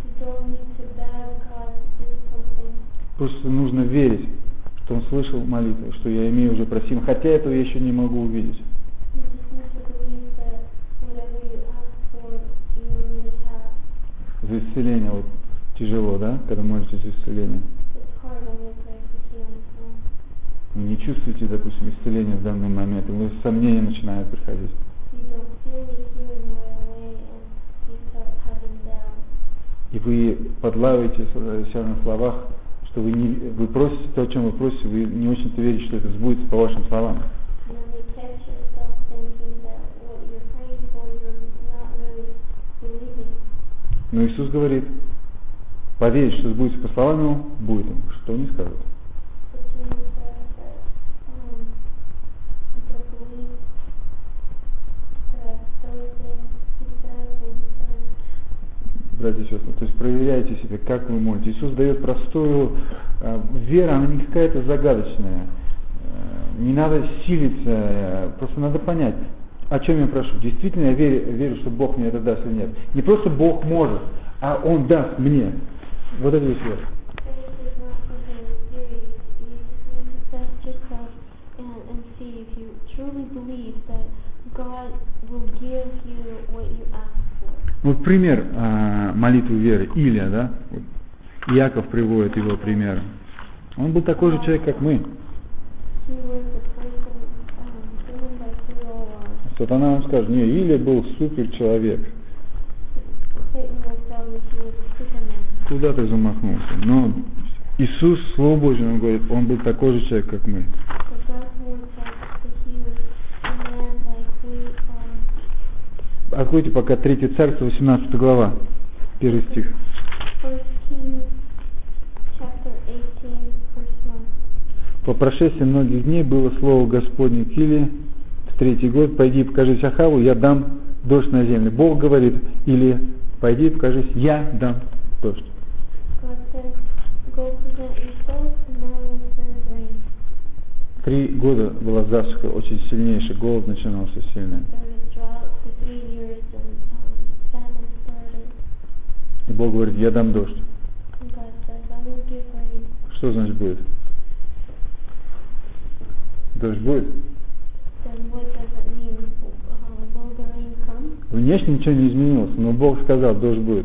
Просто нужно верить, что Он слышал молитву, что я имею уже просим, хотя этого я еще не могу увидеть. За исцеление тяжело, да, когда молитесь за исцеление? Вы не чувствуете, допустим, исцеления в данный момент, и вы сомнения начинают приходить. И вы подлавливаете себя на словах, что вы просите то, о чем вы просите, вы не очень-то верите, что это сбудется по вашим словам. Но Иисус говорит, поверить, что сбудется по словам Его, будет им, что Он не скажет. Братья и сестры, то есть проверяйте себя, как вы молитесь. Иисус дает простую веру, она не какая-то загадочная. Не надо силиться, просто надо понять, о чем я прошу. Действительно я верю, что Бог мне это даст или нет. Не просто Бог может, а Он даст мне. Вот это весь вера. God will give you what you ask for. Вот пример молитвы веры. Илия, да? Вот. Иаков приводит его пример. Он был такой же человек, как мы. He was a person, human like we all are. Сатана вам скажет, не, Илия был супер человек. Satan will tell you he was a superman. Куда ты замахнулся? Но Иисус, Слово Божье, он говорит, он был такой же человек, как мы. But God's word says that he was a man like we are. Откройте пока 3 Царство, 18 глава, 1 стих. 1 Kings chapter 18, verse 1. По прошествии многих дней было слово Господне к Илии в 3-й год, пойди и покажись Ахаву, я дам дождь на землю. Бог говорит, или пойди и покажись, я дам дождь. God says, go present yourself, and I will send rain. 3 года была засуха, очень сильнейший, голод начинался сильный. There was drought for 3 years, and famine started. И Бог говорит, я дам дождь. And God says, I will give rain. Что значит будет? Дождь будет? Then what does it mean? Will the rain come? Внешне ничего не изменилось, но Бог сказал, дождь будет.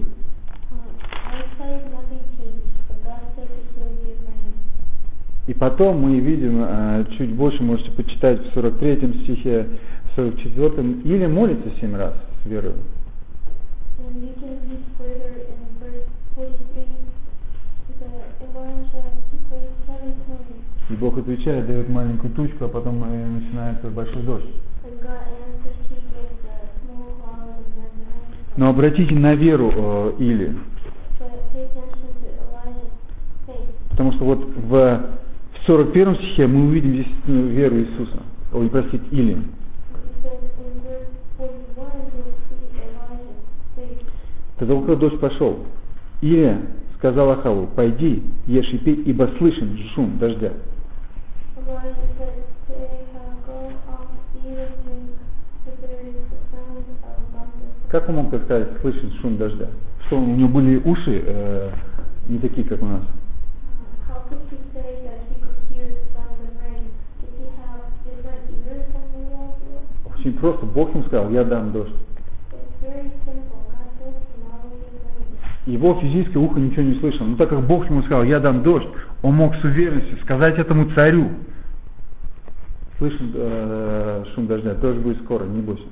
Outside nothing changed, but God said that He will give rain. И потом мы видим, чуть больше можете почитать в 43 стихе, в 44, или молится 7 раз с верой. And you can read further in verse 43, that Elijah, he prayed 7 times. И Бог отвечает, дает маленькую тучку, а потом начинается большой дождь. And God answers, He gives a small cloud and then the rain comes. Но обратите на веру Или, But pay attention to Elijah's faith. потому что вот в 41 стихе мы увидим здесь веру Иисуса. Ой, простите, Или. Because in verse 41 you'll see Elijah's faith. Тогда когда дождь пошел, Илия сказал Ахаву, пойди, ешь и пей, ибо слышен шум дождя. Elijah said to Ahab, go off, eat and drink, for there is the sound of abundance. Как он мог так сказать, слышен шум дождя? Что у него были уши не такие, как у нас? How could he say that he could hear the sound of rain? Did he have different ears than we all do? Очень просто. Бог им сказал, я дам дождь. It's very simple. God told him, I will give rain. Его физическое ухо ничего не слышало. Но так как Бог ему сказал, я дам дождь, он мог с уверенностью сказать этому царю, слышен шум дождя, дождь будет скоро, не бойся.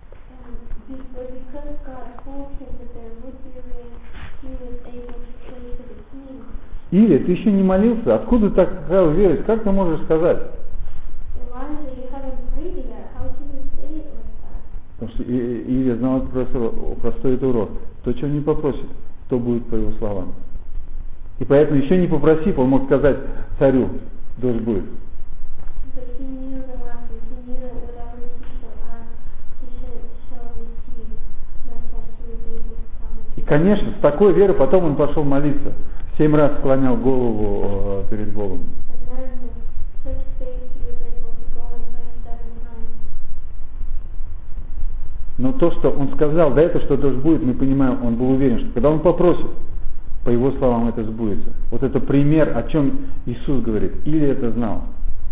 But because God told him that there would be rain, he was able to say to the king, Или ты еще не молился, откуда ты так верить, как ты можешь сказать? Elijah, you haven't prayed yet. How can you say it like that? Потому что Илия знал простой это урок. То, чего не попросит, то будет по его словам. И поэтому еще не попросив, он мог сказать царю, дождь будет. But he knew the lesson. He knew that whatever he shall ask, he shall receive. That's why he was able to come. И, конечно, с такой верой потом он пошел молиться. 7 раз склонял голову перед Богом. And then with such faith he was able to go and pray 7 times. Но то, что он сказал до этого, что дождь будет, мы понимаем, он был уверен, что когда он попросит, по его словам это сбудется. Вот это пример, о чем Иисус говорит. Или это знал.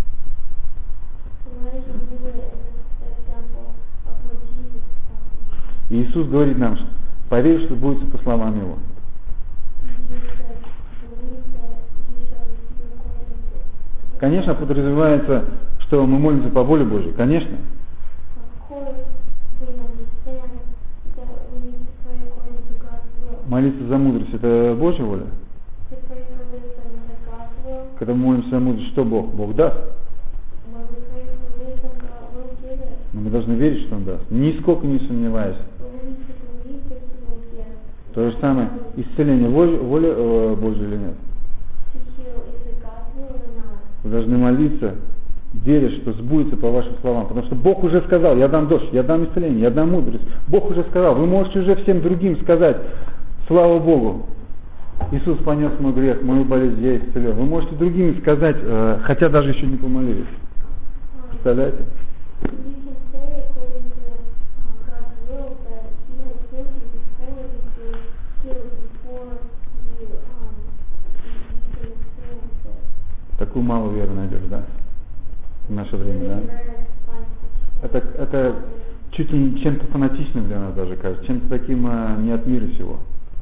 Elijah knew it in this example of what Jesus taught. И Иисус говорит нам, что поверь, что сбудется по словам Его. And he said, believe that you shall receive according to. Конечно, подразумевается, что мы молимся по воле Божьей. Конечно. Of course, we understand that we need to pray according to God's will. Молиться за мудрость – это Божья воля. To pray for wisdom is God's will. Когда мы молимся за мудрость, что Бог? Бог даст. When we pray for wisdom, God will give it. Но мы должны верить, что Он даст. Нисколько не сомневаясь. But we need to believe that He will give. То же самое, исцеление воля Божья или нет. To heal, is it God's will or not? Вы должны молиться, веря, что сбудется по вашим словам. Потому что Бог уже сказал, я дам дождь, я дам исцеление, я дам мудрость. Бог уже сказал, вы можете уже всем другим сказать, слава Богу, Иисус понес мой грех, мою болезнь я исцелен. Вы можете другим сказать, хотя даже еще не помолились. Представляете? You can say according to God's will that He has healed you before you healed, before you can experience it. Такую малую веру найдешь, да? В наше время, да? Very rare to find such a thing. Это чуть ли чем-то фанатичным для нас даже кажется, чем-то таким не от мира сего.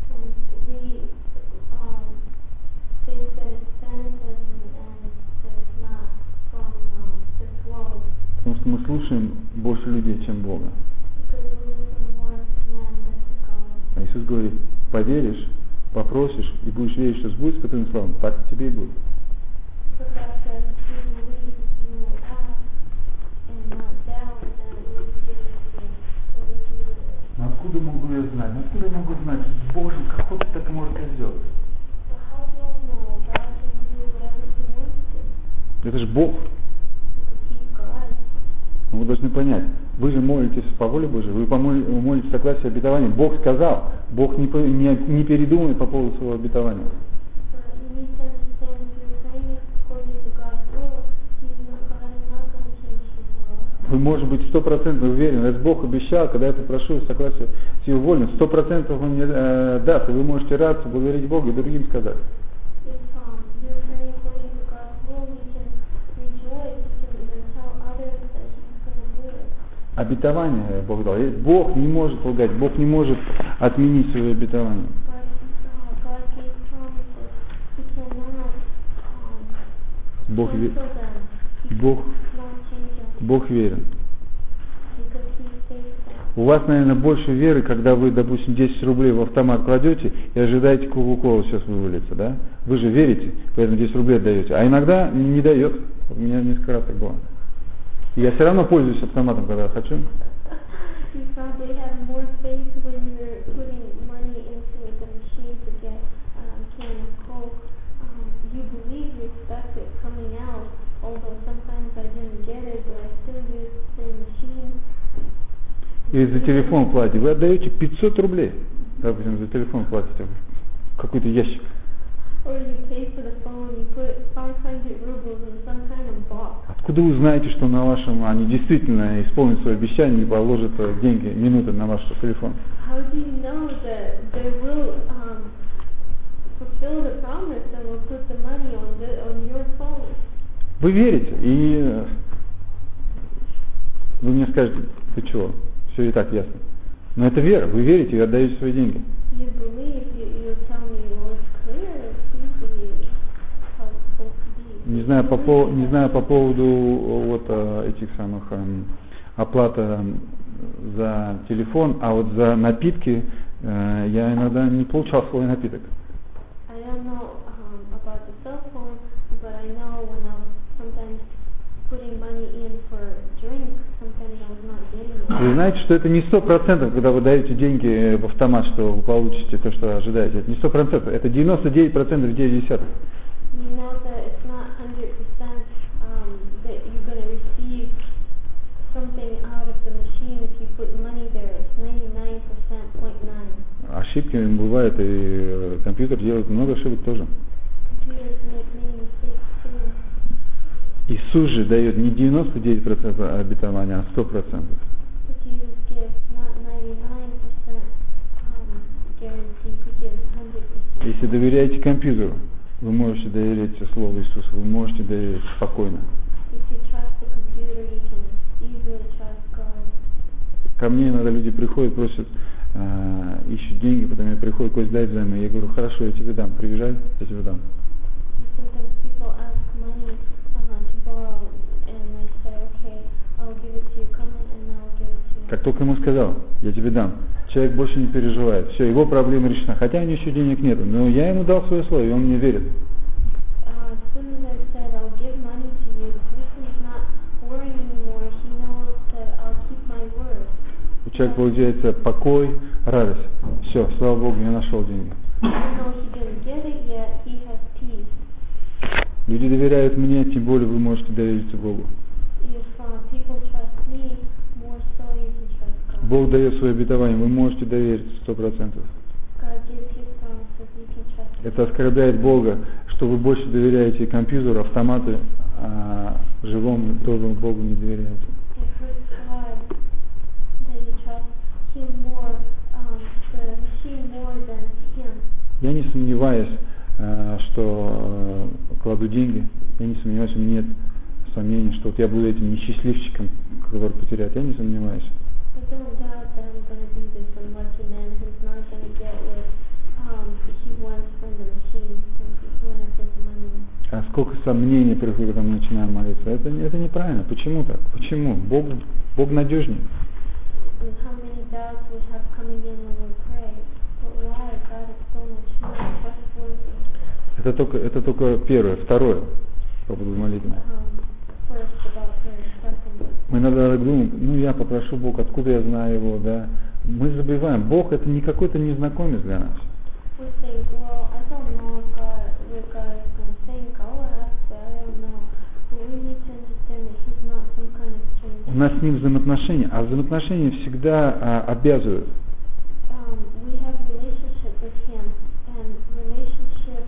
Потому что мы слушаем больше людей, чем Бога. А Иисус говорит, поверишь, попросишь и будешь верить, что сбудется по твоим словам, так тебе и будет. Но откуда могу я знать? Откуда я могу знать, что с Божьим как хочет, так и может сделать? Это же Бог. Вы должны понять, вы же молитесь по воле Божьей, вы молитесь в согласии обетования. Бог сказал, Бог не передумает по поводу своего обетования. Вы, может быть, 100% уверены, если Бог обещал, когда я попрошу согласия с Его волей, 100% Он мне даст, и вы можете радоваться, благодарить Бога и другим сказать. Обетование Бог дал. Бог не может лгать, Бог не может отменить свое обетование. Бог верен. У вас, наверное, больше веры, когда вы, допустим, 10 рублей в автомат кладете и ожидаете, Кока-Кола сейчас вывалится, да? Вы же верите, поэтому 10 рублей отдаете. А иногда не дает. У меня несколько раз так было. И я все равно пользуюсь автоматом, когда я хочу. И за телефон платите. Вы отдаете 500 рублей. Допустим, за телефон платите. Какой-то ящик. Откуда вы знаете, что на вашем они действительно исполнят свое обещание и положат деньги, минуты на ваш телефон? Вы верите, и вы мне скажете, ты чего? Все и так ясно. Но это вера, вы верите и отдаете свои деньги. Не знаю по поводу вот этих самых оплата за телефон, а вот за напитки я иногда не получал свой напиток. Вы знаете, что это не 100%, когда вы даете деньги в автомат, что вы получите то, что ожидаете. Это не 100%, это 99% 9. Ошибки бывают, и компьютер делает много ошибок тоже. Иисус же дает не 99% обетования, а 100%. Если доверяете компьютеру, вы можете доверять Слову Иисуса, вы можете доверять спокойно. Ко мне иногда люди приходят, просят, ищут деньги, потом я приходят, Кость, дай взаймы. Я говорю, хорошо, я тебе дам, приезжай, я тебе дам. Как только ему сказал, я тебе дам, человек больше не переживает, все, его проблема решена, хотя у него еще денег нет, но я ему дал свое слово, и он мне верит. У человека получается покой, радость. Все, слава Богу, я нашел деньги. Люди доверяют мне, тем более вы можете довериться Богу. Бог дает свое обетование, вы можете довериться 100%. Это оскорбляет Бога, что вы больше доверяете компьютеру, автомату, а живому, доброму Богу не доверяете. Я не сомневаюсь, что кладу деньги, я не сомневаюсь, у меня нет сомнений, что вот я буду этим несчастливчиком, который потеряет, я не сомневаюсь. don't doubt that I'm going to be this unlucky man who's not going to get what he wants from the machine when I put the money in. А сколько сомнений приходит, когда мы начинаем молиться. Это неправильно. Почему так? Почему? Бог надежнее. And how many doubts we have coming in when we pray. But why? God is so much more trustworthy. Это только первое. Второе по поводу молитвы. First about prayer. Second. Мы иногда думаем, я попрошу Бога, откуда я знаю Его, да? Мы забываем, Бог это не какой-то незнакомец для нас. We think, well, I don't know if God is going to think, I'll ask, but I don't know. But we need to understand that He's not some kind of stranger. У нас с Ним взаимоотношения, а взаимоотношения всегда обязывают. We have relationship with Him, and relationship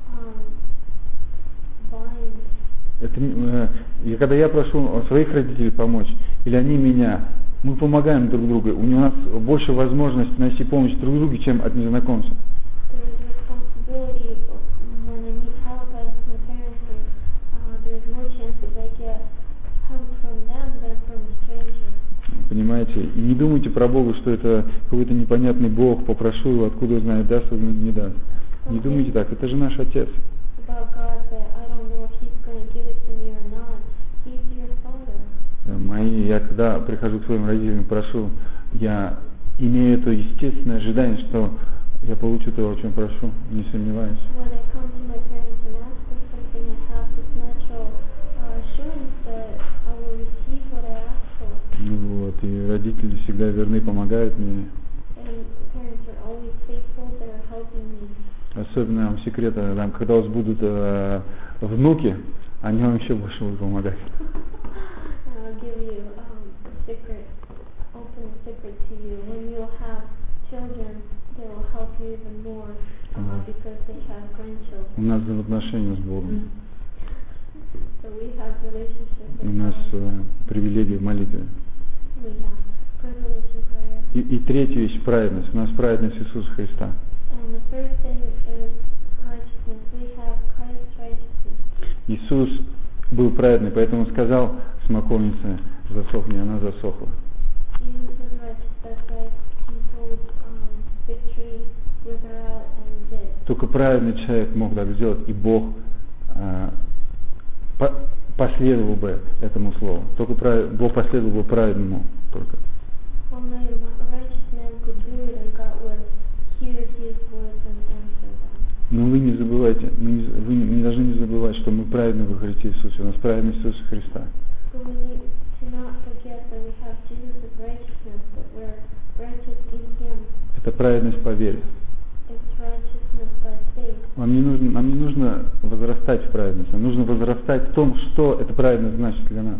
binds. И когда я прошу своих родителей помочь, или они меня, мы помогаем друг другу. У нас больше возможности найти помощь друг другу, чем от незнакомца. Понимаете? И не думайте про Бога, что это какой-то непонятный Бог, попрошу его, откуда знает, даст или не даст. Не думайте так, это же наш Отец. Я когда прихожу к своим родителям, прошу, я имею это естественное ожидание, что я получу то, о чем прошу, не сомневаюсь. Вот, и родители всегда верны, помогают мне. Особенно вам секрет, когда у вас будут внуки, они вам еще больше будут помогать. У нас взаимоотношения с Богом. У нас привилегия в молитве. И третья вещь — праведность. У нас праведность Иисуса Христа. Иисус был праведный, поэтому он сказал смоковнице: засохни, она засохла. Только праведный человек мог так сделать, и Бог последовал бы этому слову. Только Бог последовал бы праведному только. Но вы не забывайте, вы не должны не забывать, что мы праведны во Христе Иисусе. У нас праведность Иисуса Христа. Это праведность по вере. Нам не нужно возрастать в праведности, нам нужно возрастать в том, что эта праведность значит для нас.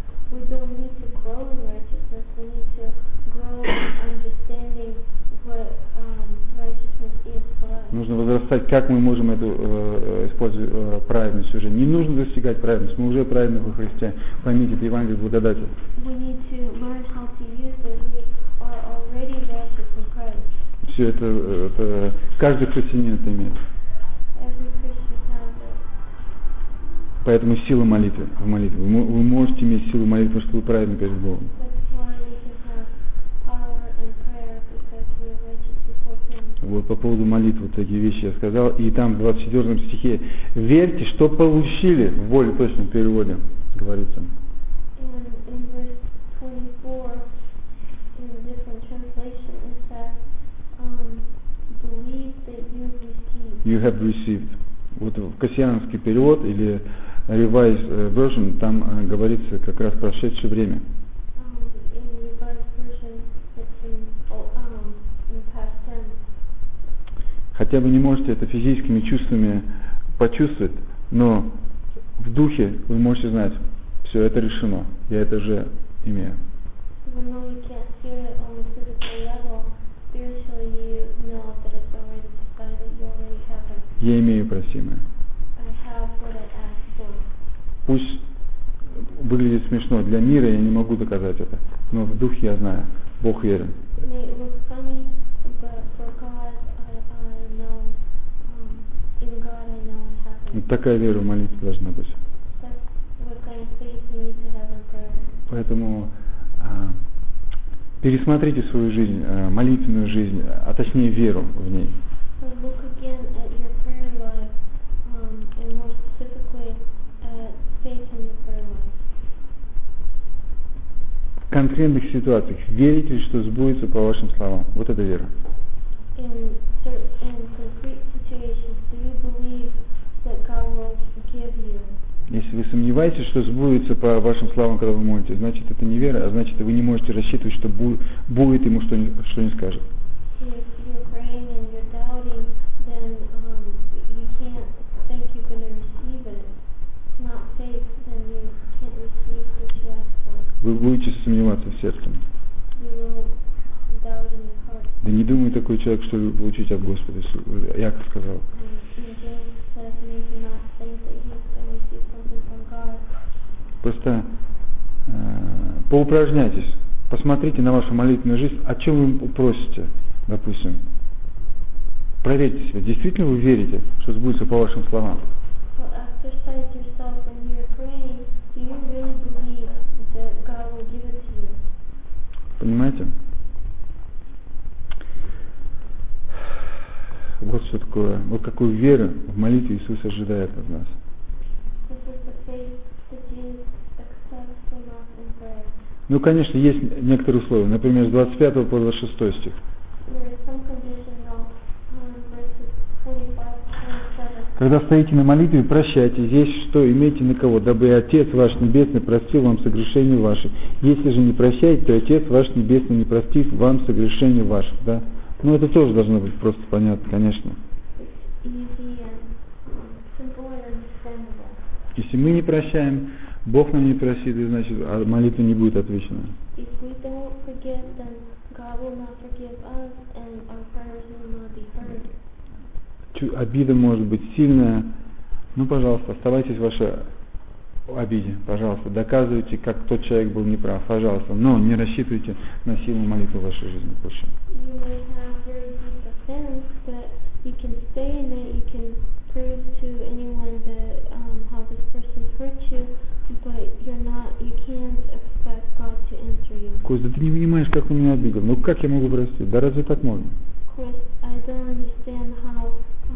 Нужно возрастать, как мы можем эту использовать праведность уже. Не нужно достигать праведности, мы уже праведны во Христе. Поймите, это Евангелие благодати. Все это каждый христианин это имеет. Поэтому сила молитвы в молитве. Вы можете иметь силу молитвы, потому что вы праведны перед Богом. Вот по поводу молитвы такие вещи я сказал. И там в 24 стихе: верьте, что получили, в более точном переводе говорится. You have received. Вот в кассианский перевод или Revised Version там говорится как раз прошедшее время. Хотя вы не можете это физическими чувствами почувствовать, но в духе вы можете знать: все, это решено, я это же имею. Я имею просимое. Пусть выглядит смешно, для мира я не могу доказать это, но в духе я знаю, Бог верен. Вот такая вера в молитве должна быть. Поэтому Пересмотрите свою жизнь, молитвенную жизнь, а точнее веру в ней. So look again at your prayer life, and more specifically at faith in your prayer life. В конкретных ситуациях верите ли, что сбудется по вашим словам? Вот это вера. In concrete situations, do you believe that God will forgive you? Если вы сомневаетесь, что сбудется по вашим словам, когда вы молитесь, значит это не вера, а значит вы не можете рассчитывать, что будет ему, что не скажет. If you're praying and you're doubting, then you can't think you're going to receive it. It's not faith, then you can't receive what you ask for. Вы будете сомневаться в сердце. You will doubt in your heart. Да не думай такой человек, что вы получите от Господа. Яков сказал. And James says, maybe not think that he's going to receive something from God. Просто поупражняйтесь, посмотрите на вашу молитвенную жизнь, о чем вы просите, допустим. Проверьте себя, действительно вы верите, что сбудется по вашим словам. So exercise yourself when you're praying. Do you really believe that God will give it to you? Понимаете? Вот что такое, вот какую веру в молитве Иисус ожидает от нас. This is the faith that Jesus expects from us in prayer. Ну, конечно, есть некоторые условия, например, с 25 по 26 стих. There is some condition now, verses 25 to 27. Когда стоите на молитве, прощайте, есть что, имейте на кого, дабы и Отец ваш Небесный простил вам согрешения ваши. Если же не прощаете, то Отец ваш Небесный не простит вам согрешения ваших. Да? Ну, это тоже должно быть просто понятно, конечно. Easy and simple and understandable. Если мы не прощаем, Бог нам не простит, и значит, молитва не будет отвечена. If we don't forgive, then God will not forgive us, and our prayers will not be heard. Обида может быть сильная. Ну, пожалуйста, оставайтесь в вашей обиде, пожалуйста. Доказывайте, как тот человек был неправ, пожалуйста. Но не рассчитывайте на силу молитвы в вашей жизни больше. You may have very deep offense, but you can stay in it. You can prove to anyone that how this person's hurt you, but you can't expect God to answer you. Костя, ты не понимаешь, как он меня обидел. Ну как я могу простить? Да разве так можно? Chris, I don't understand how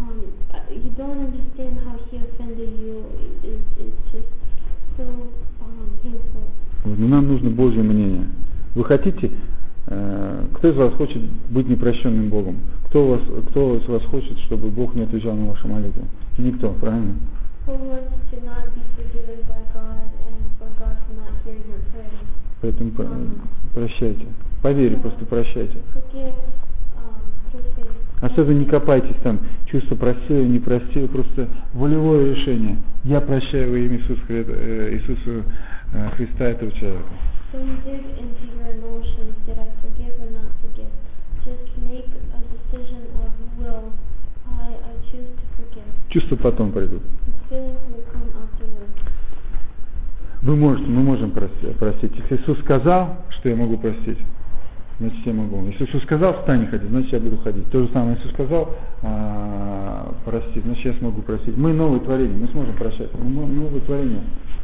you don't understand how he offended you. It's just so painful. Вот, но нам нужно Божье мнение. Вы хотите, кто из вас хочет быть непрощенным Богом? Кто из вас хочет, чтобы Бог не отвечал на вашу молитву? Никто, правильно? Who wants to not be forgiven by God and for God to not hear your prayers? Поэтому прощайте. По вере просто прощайте. Forgive through faith. Особенно не копайтесь там, чувство простил, не простил, просто волевое решение. Я прощаю во имя Иисуса Христа этого человека. Don't dig into your emotions. Did I forgive or not forgive? Just make a decision of will. I choose to forgive. Чувства потом придут. The feelings will come afterwards. Мы можем простить. Если Иисус сказал, что я могу простить, значит я могу. Если Иисус сказал, встань и ходи, значит я буду ходить. То же самое, Иисус сказал, простить, значит я смогу простить. Мы новые творения, мы сможем прощать. Мы новые творения.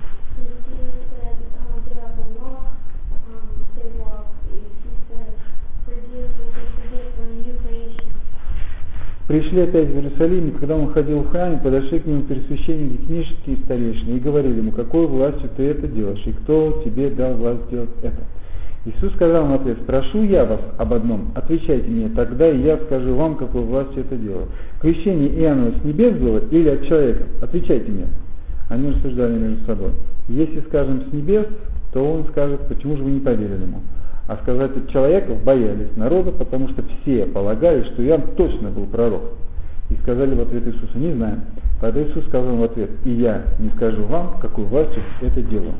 Пришли опять в Иерусалим, и когда он ходил в храме, подошли к нему первосвященники, книжники и старейшины, и говорили ему, какой властью ты это делаешь, и кто тебе дал власть делать это? Иисус сказал им в ответ, прошу я вас об одном, отвечайте мне, тогда и я скажу вам, какой властью это делаю. Крещение Иоанна с небес было или от человека? Отвечайте мне. Они рассуждали между собой. Если скажем с небес, то он скажет, почему же вы не поверили ему? А сказать от человеков боялись народа, потому что все полагали, что Иоанн точно был пророк. И сказали в ответ Иисусу, не знаем. Тогда Иисус сказал в ответ, и я не скажу вам, какой властью это делаю.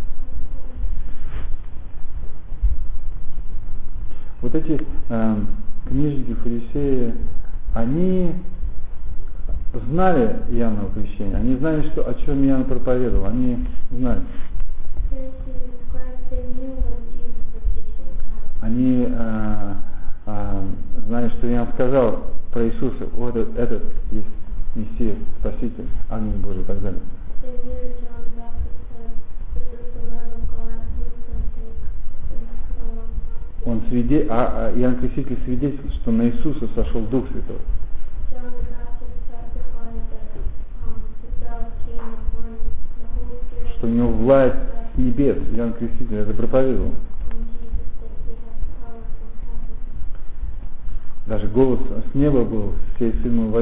Вот эти книжники, фарисеи, они знали Иоанново крещение, они знали, о чем Иоанн проповедовал, они знали. Они знали, что Иоанн сказал про Иисуса, вот этот есть Мессия, Спаситель, Ангел Божий и так далее. Иоанн Креститель свидетельствует, что на Иисуса сошел Дух Святой. John the Baptist testified that the dove came upon the Holy Spirit. Что у него власть с небес. Иоанн Креститель это проповедовал. And Jesus said he had power from heaven. Даже голос с неба был, сей сын мой,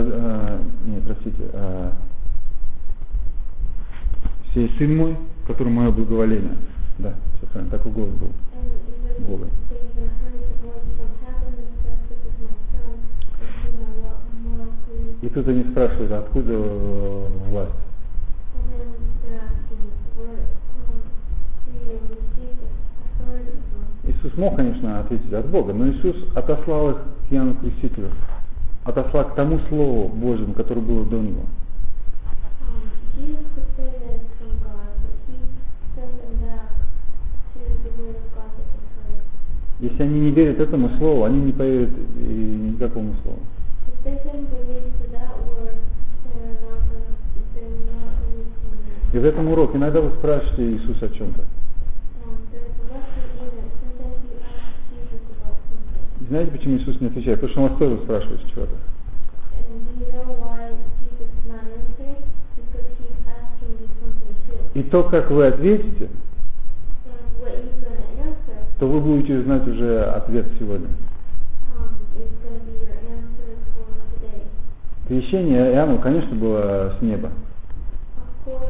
сей сын мой, которому мое благоволение. Да, все правильно, такой голос был. And Бога. they even heard the voice from heaven and said, "This is my son, in whom I am well pleased." И тут они спрашивают, откуда власть. And then they're asking, where do you receive this authority from? Иисус мог, конечно, ответить от Бога, но Иисус отослал их к Иоанну Крестителю, отослал к тому Слову Божьему, которое было до него. Jesus could say that from God, but he sent them back to the word of God that they heard. Если они не верят этому Слову, они не поверят и никакому Слову. If they didn't believe to that word, they will not believe to И в этом урок иногда вы спрашиваете Иисуса о чем-то. There's a lesson in it. Sometimes you ask Jesus about something. И знаете, почему Иисус не отвечает? Потому что Он вас тоже спрашивает чего-то. And do you know why Jesus is not answering? Because he's asking you something too. И то, как вы ответите, And what you're going to answer то вы будете знать уже ответ сегодня. is going to be your answer for today. Крещение Иоанна, конечно, было с неба. Of course,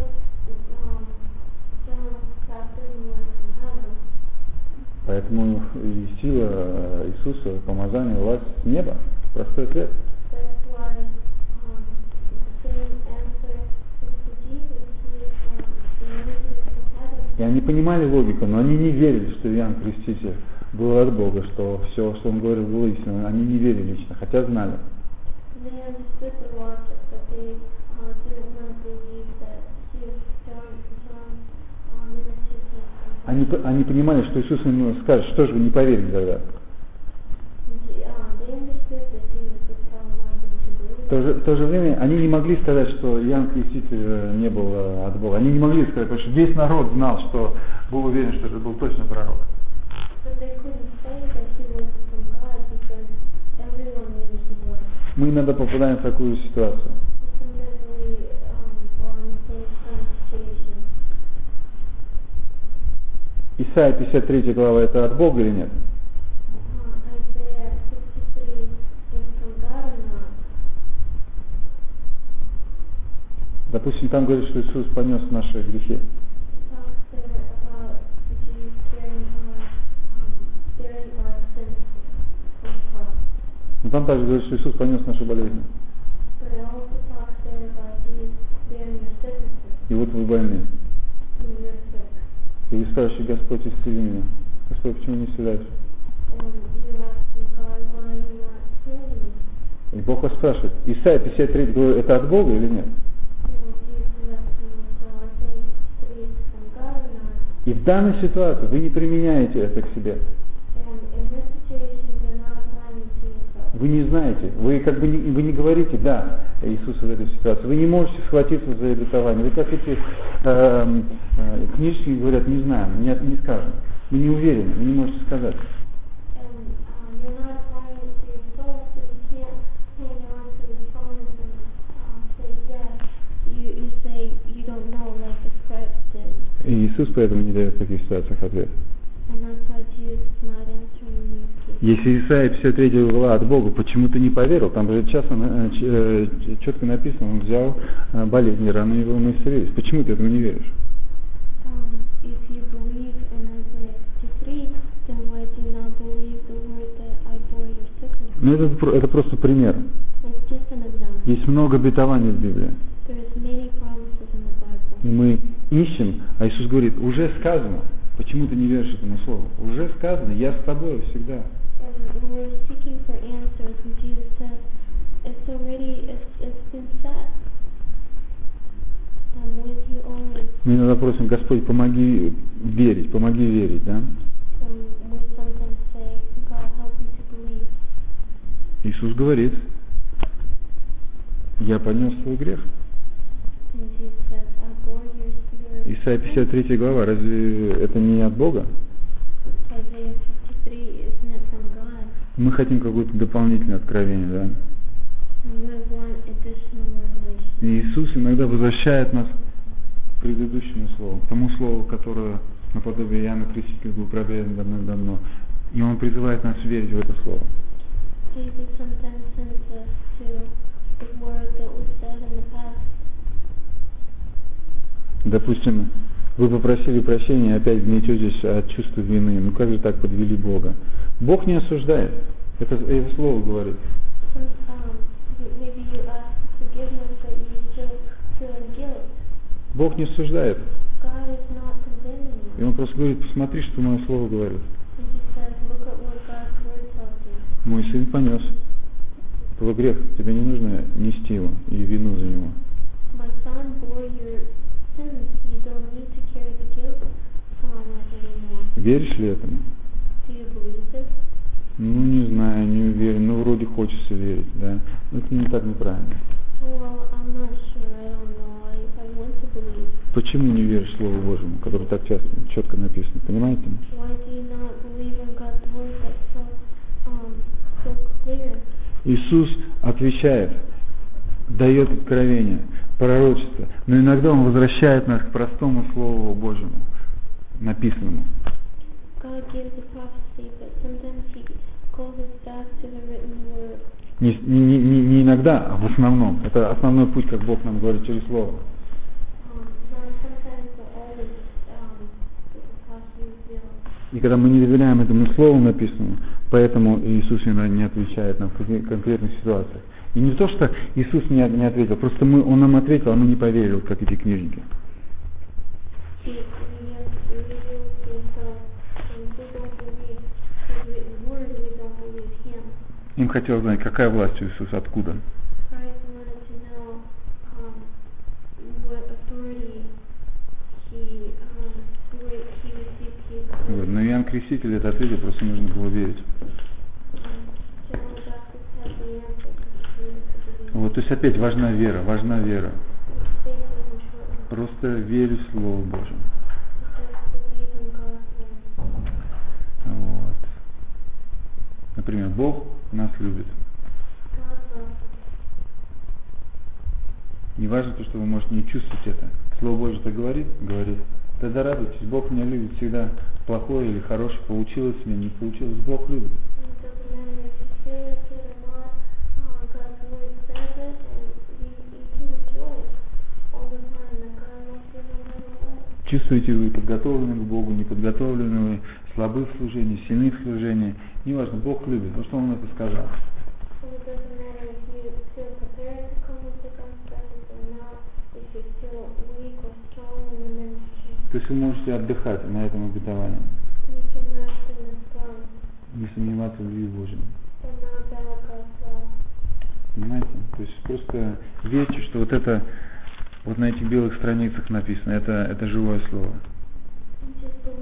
John's baptism was from heaven. Поэтому и сила Иисуса, помазание, власть с неба. Простой ответ. That's why the same answer is to Jesus. He is the answer from heaven. И они понимали логику, но они не верили, что Иоанн Креститель был от Бога, что все, что он говорил, было истинно. Они не верили лично, хотя знали. They understood the logic, but they didn't want to believe that John's ministry came from heaven. Они понимали, что Иисус им скажет, что же вы не поверили тогда. They understood that Jesus would tell them why they should believe. В то же время они не могли сказать, что Иоанн Креститель не был от Бога. Они не могли сказать, потому что весь народ знал, что был уверен, что это был точно пророк. But they couldn't say that he was from God because everyone knew he was. Мы иногда попадаем в такую ситуацию. Sometimes we are in the same kind of situation. Исайя 53 глава это от Бога или нет? Isaiah 63 is from God or not? Допустим, там говорит, что Иисус понес наши грехи. It talks there about Jesus carrying our sins on the cross. Но там также говорит, что Иисус понес наши болезни. But it also talks there about Jesus bearing your sicknesses И вот вы больны. when you're sick. И вы скажете, Господь, исцели меня. Господь, почему не исцеляешь? And you're asking God, why are you not healing me? И Бог вас спрашивает. Исайя 53 говорит, это от Бога или нет? And Jesus is asking you, so Isaiah 63 is from God or not? И в данной ситуации вы не применяете это к себе. And in this situation, you're not applying it to yourself. Вы не знаете, вы как бы вы не говорите «да» Иисусу в этой ситуации. Вы не можете схватиться за обетование. Вы как эти книжники говорят, не знаем, не скажем. Вы не уверены, вы не можете сказать. And you're not applying it to yourself, so you can't hang on to the promise and say yes. You say you don't know, like the scribes did. И Иисус поэтому не дает в таких ситуациях ответ. And that's why Jesus is not answering these cases. Если Исайя 53 глава от Бога, почему ты не поверил? Там же четко написано, он взял болезни, раны его мы исцелились. Почему ты этому не веришь? If you believe in Isaiah 53, then why do you not believe the word that I bore your sickness? Ну это просто пример. It's just an example. Есть много обетований в Библии. There's many promises in the Bible. И мы ищем, а Иисус говорит, уже сказано. Почему ты не веришь этому слову? Уже сказано, я с тобой всегда. And we're seeking for answers, and Jesus says, it's been said. I'm with you always. Мы иногда просим, Господь, помоги верить, да? And we sometimes say, God, help me to believe. Иисус говорит, я понес твой грех. And Jesus says, I bore your spirit. Исайя 53 глава, разве это не от Бога? Isaiah 53 is Мы хотим какое-то дополнительное откровение, да? We want additional revelation. И Иисус иногда возвращает нас к предыдущему слову, к тому слову, которое наподобие Иоанна Крестителя был проповедан давно. И Он призывает нас верить в это слово. Jesus sometimes sends us to the word that was said in the past. Допустим, вы попросили прощения и опять гнететесь от чувства вины. Ну как же так подвели Бога? Бог не осуждает. Это слово говорит. Maybe you ask forgiveness, but you still feel guilt. Бог не осуждает. God is not condemning you. И Он просто говорит, посмотри, что мое слово говорит. And He says, look at what God's word tells you. Мой сын понес твой грех. Тебе не нужно нести его и вину за него. My son bore your sins. You don't need to carry the guilt from it anymore. Веришь ли этому? Do you believe this? Ну, не знаю, не уверен. Ну, вроде хочется верить, да. Но это не так неправильно. Well, I'm not sure. I don't know. I want to believe. Почему не веришь Слову Божьему, которое так часто, четко написано? Понимаете? Why do you not believe in God's word that's so clear? Иисус отвечает, дает откровение, пророчество, но иногда Он возвращает нас к простому Слову Божьему, написанному. God gives a prophecy, but sometimes He calls us back to the written word. Не иногда, а в основном. Это основной путь, как Бог нам говорит через Слово. Not sometimes, but always the prophecy revealed. И когда мы не доверяем этому Слову написанному, поэтому Иисус иногда не отвечает нам в конкретных ситуациях. И не то, что Иисус не ответил, просто Он нам ответил, а мы не поверили, как эти книжники. Им хотелось знать, какая власть у Иисуса, откуда. Вот. Но Иоанн Креститель это ответил, просто нужно было верить. Вот, то есть опять важна вера. Просто верь в Слово Божие. Вот. Например, Бог нас любит. Не важно то, что вы можете не чувствовать это. Слово Божье это говорит. Тогда радуйтесь, Бог меня любит всегда. Плохое или хорошее, получилось мне, не получилось, Бог любит. Чувствуете вы подготовлены к Богу, не подготовлены вы, слабы в служении, сильны в служении. Неважно, Бог любит, потому что Он это сказал. То есть вы можете отдыхать на этом обетовании. Не сомневаться в любви Божьей. Понимаете? То есть просто верьте, что вот это вот на этих белых страницах написано, это живое слово.